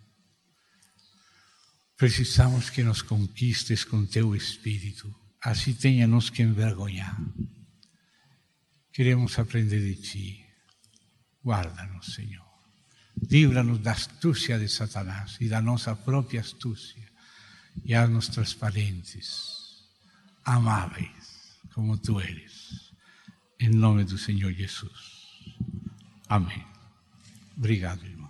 precisamos que nos conquistes com Teu Espírito, assim tenha-nos que envergonhar. Queremos aprender de Ti. Guarda-nos, Senhor. Livra-nos da astúcia de Satanás e da nossa própria astúcia. E haz-nos transparentes, amáveis, como Tu eres. Em nome do Senhor Jesus. Amém. Obrigado, irmão.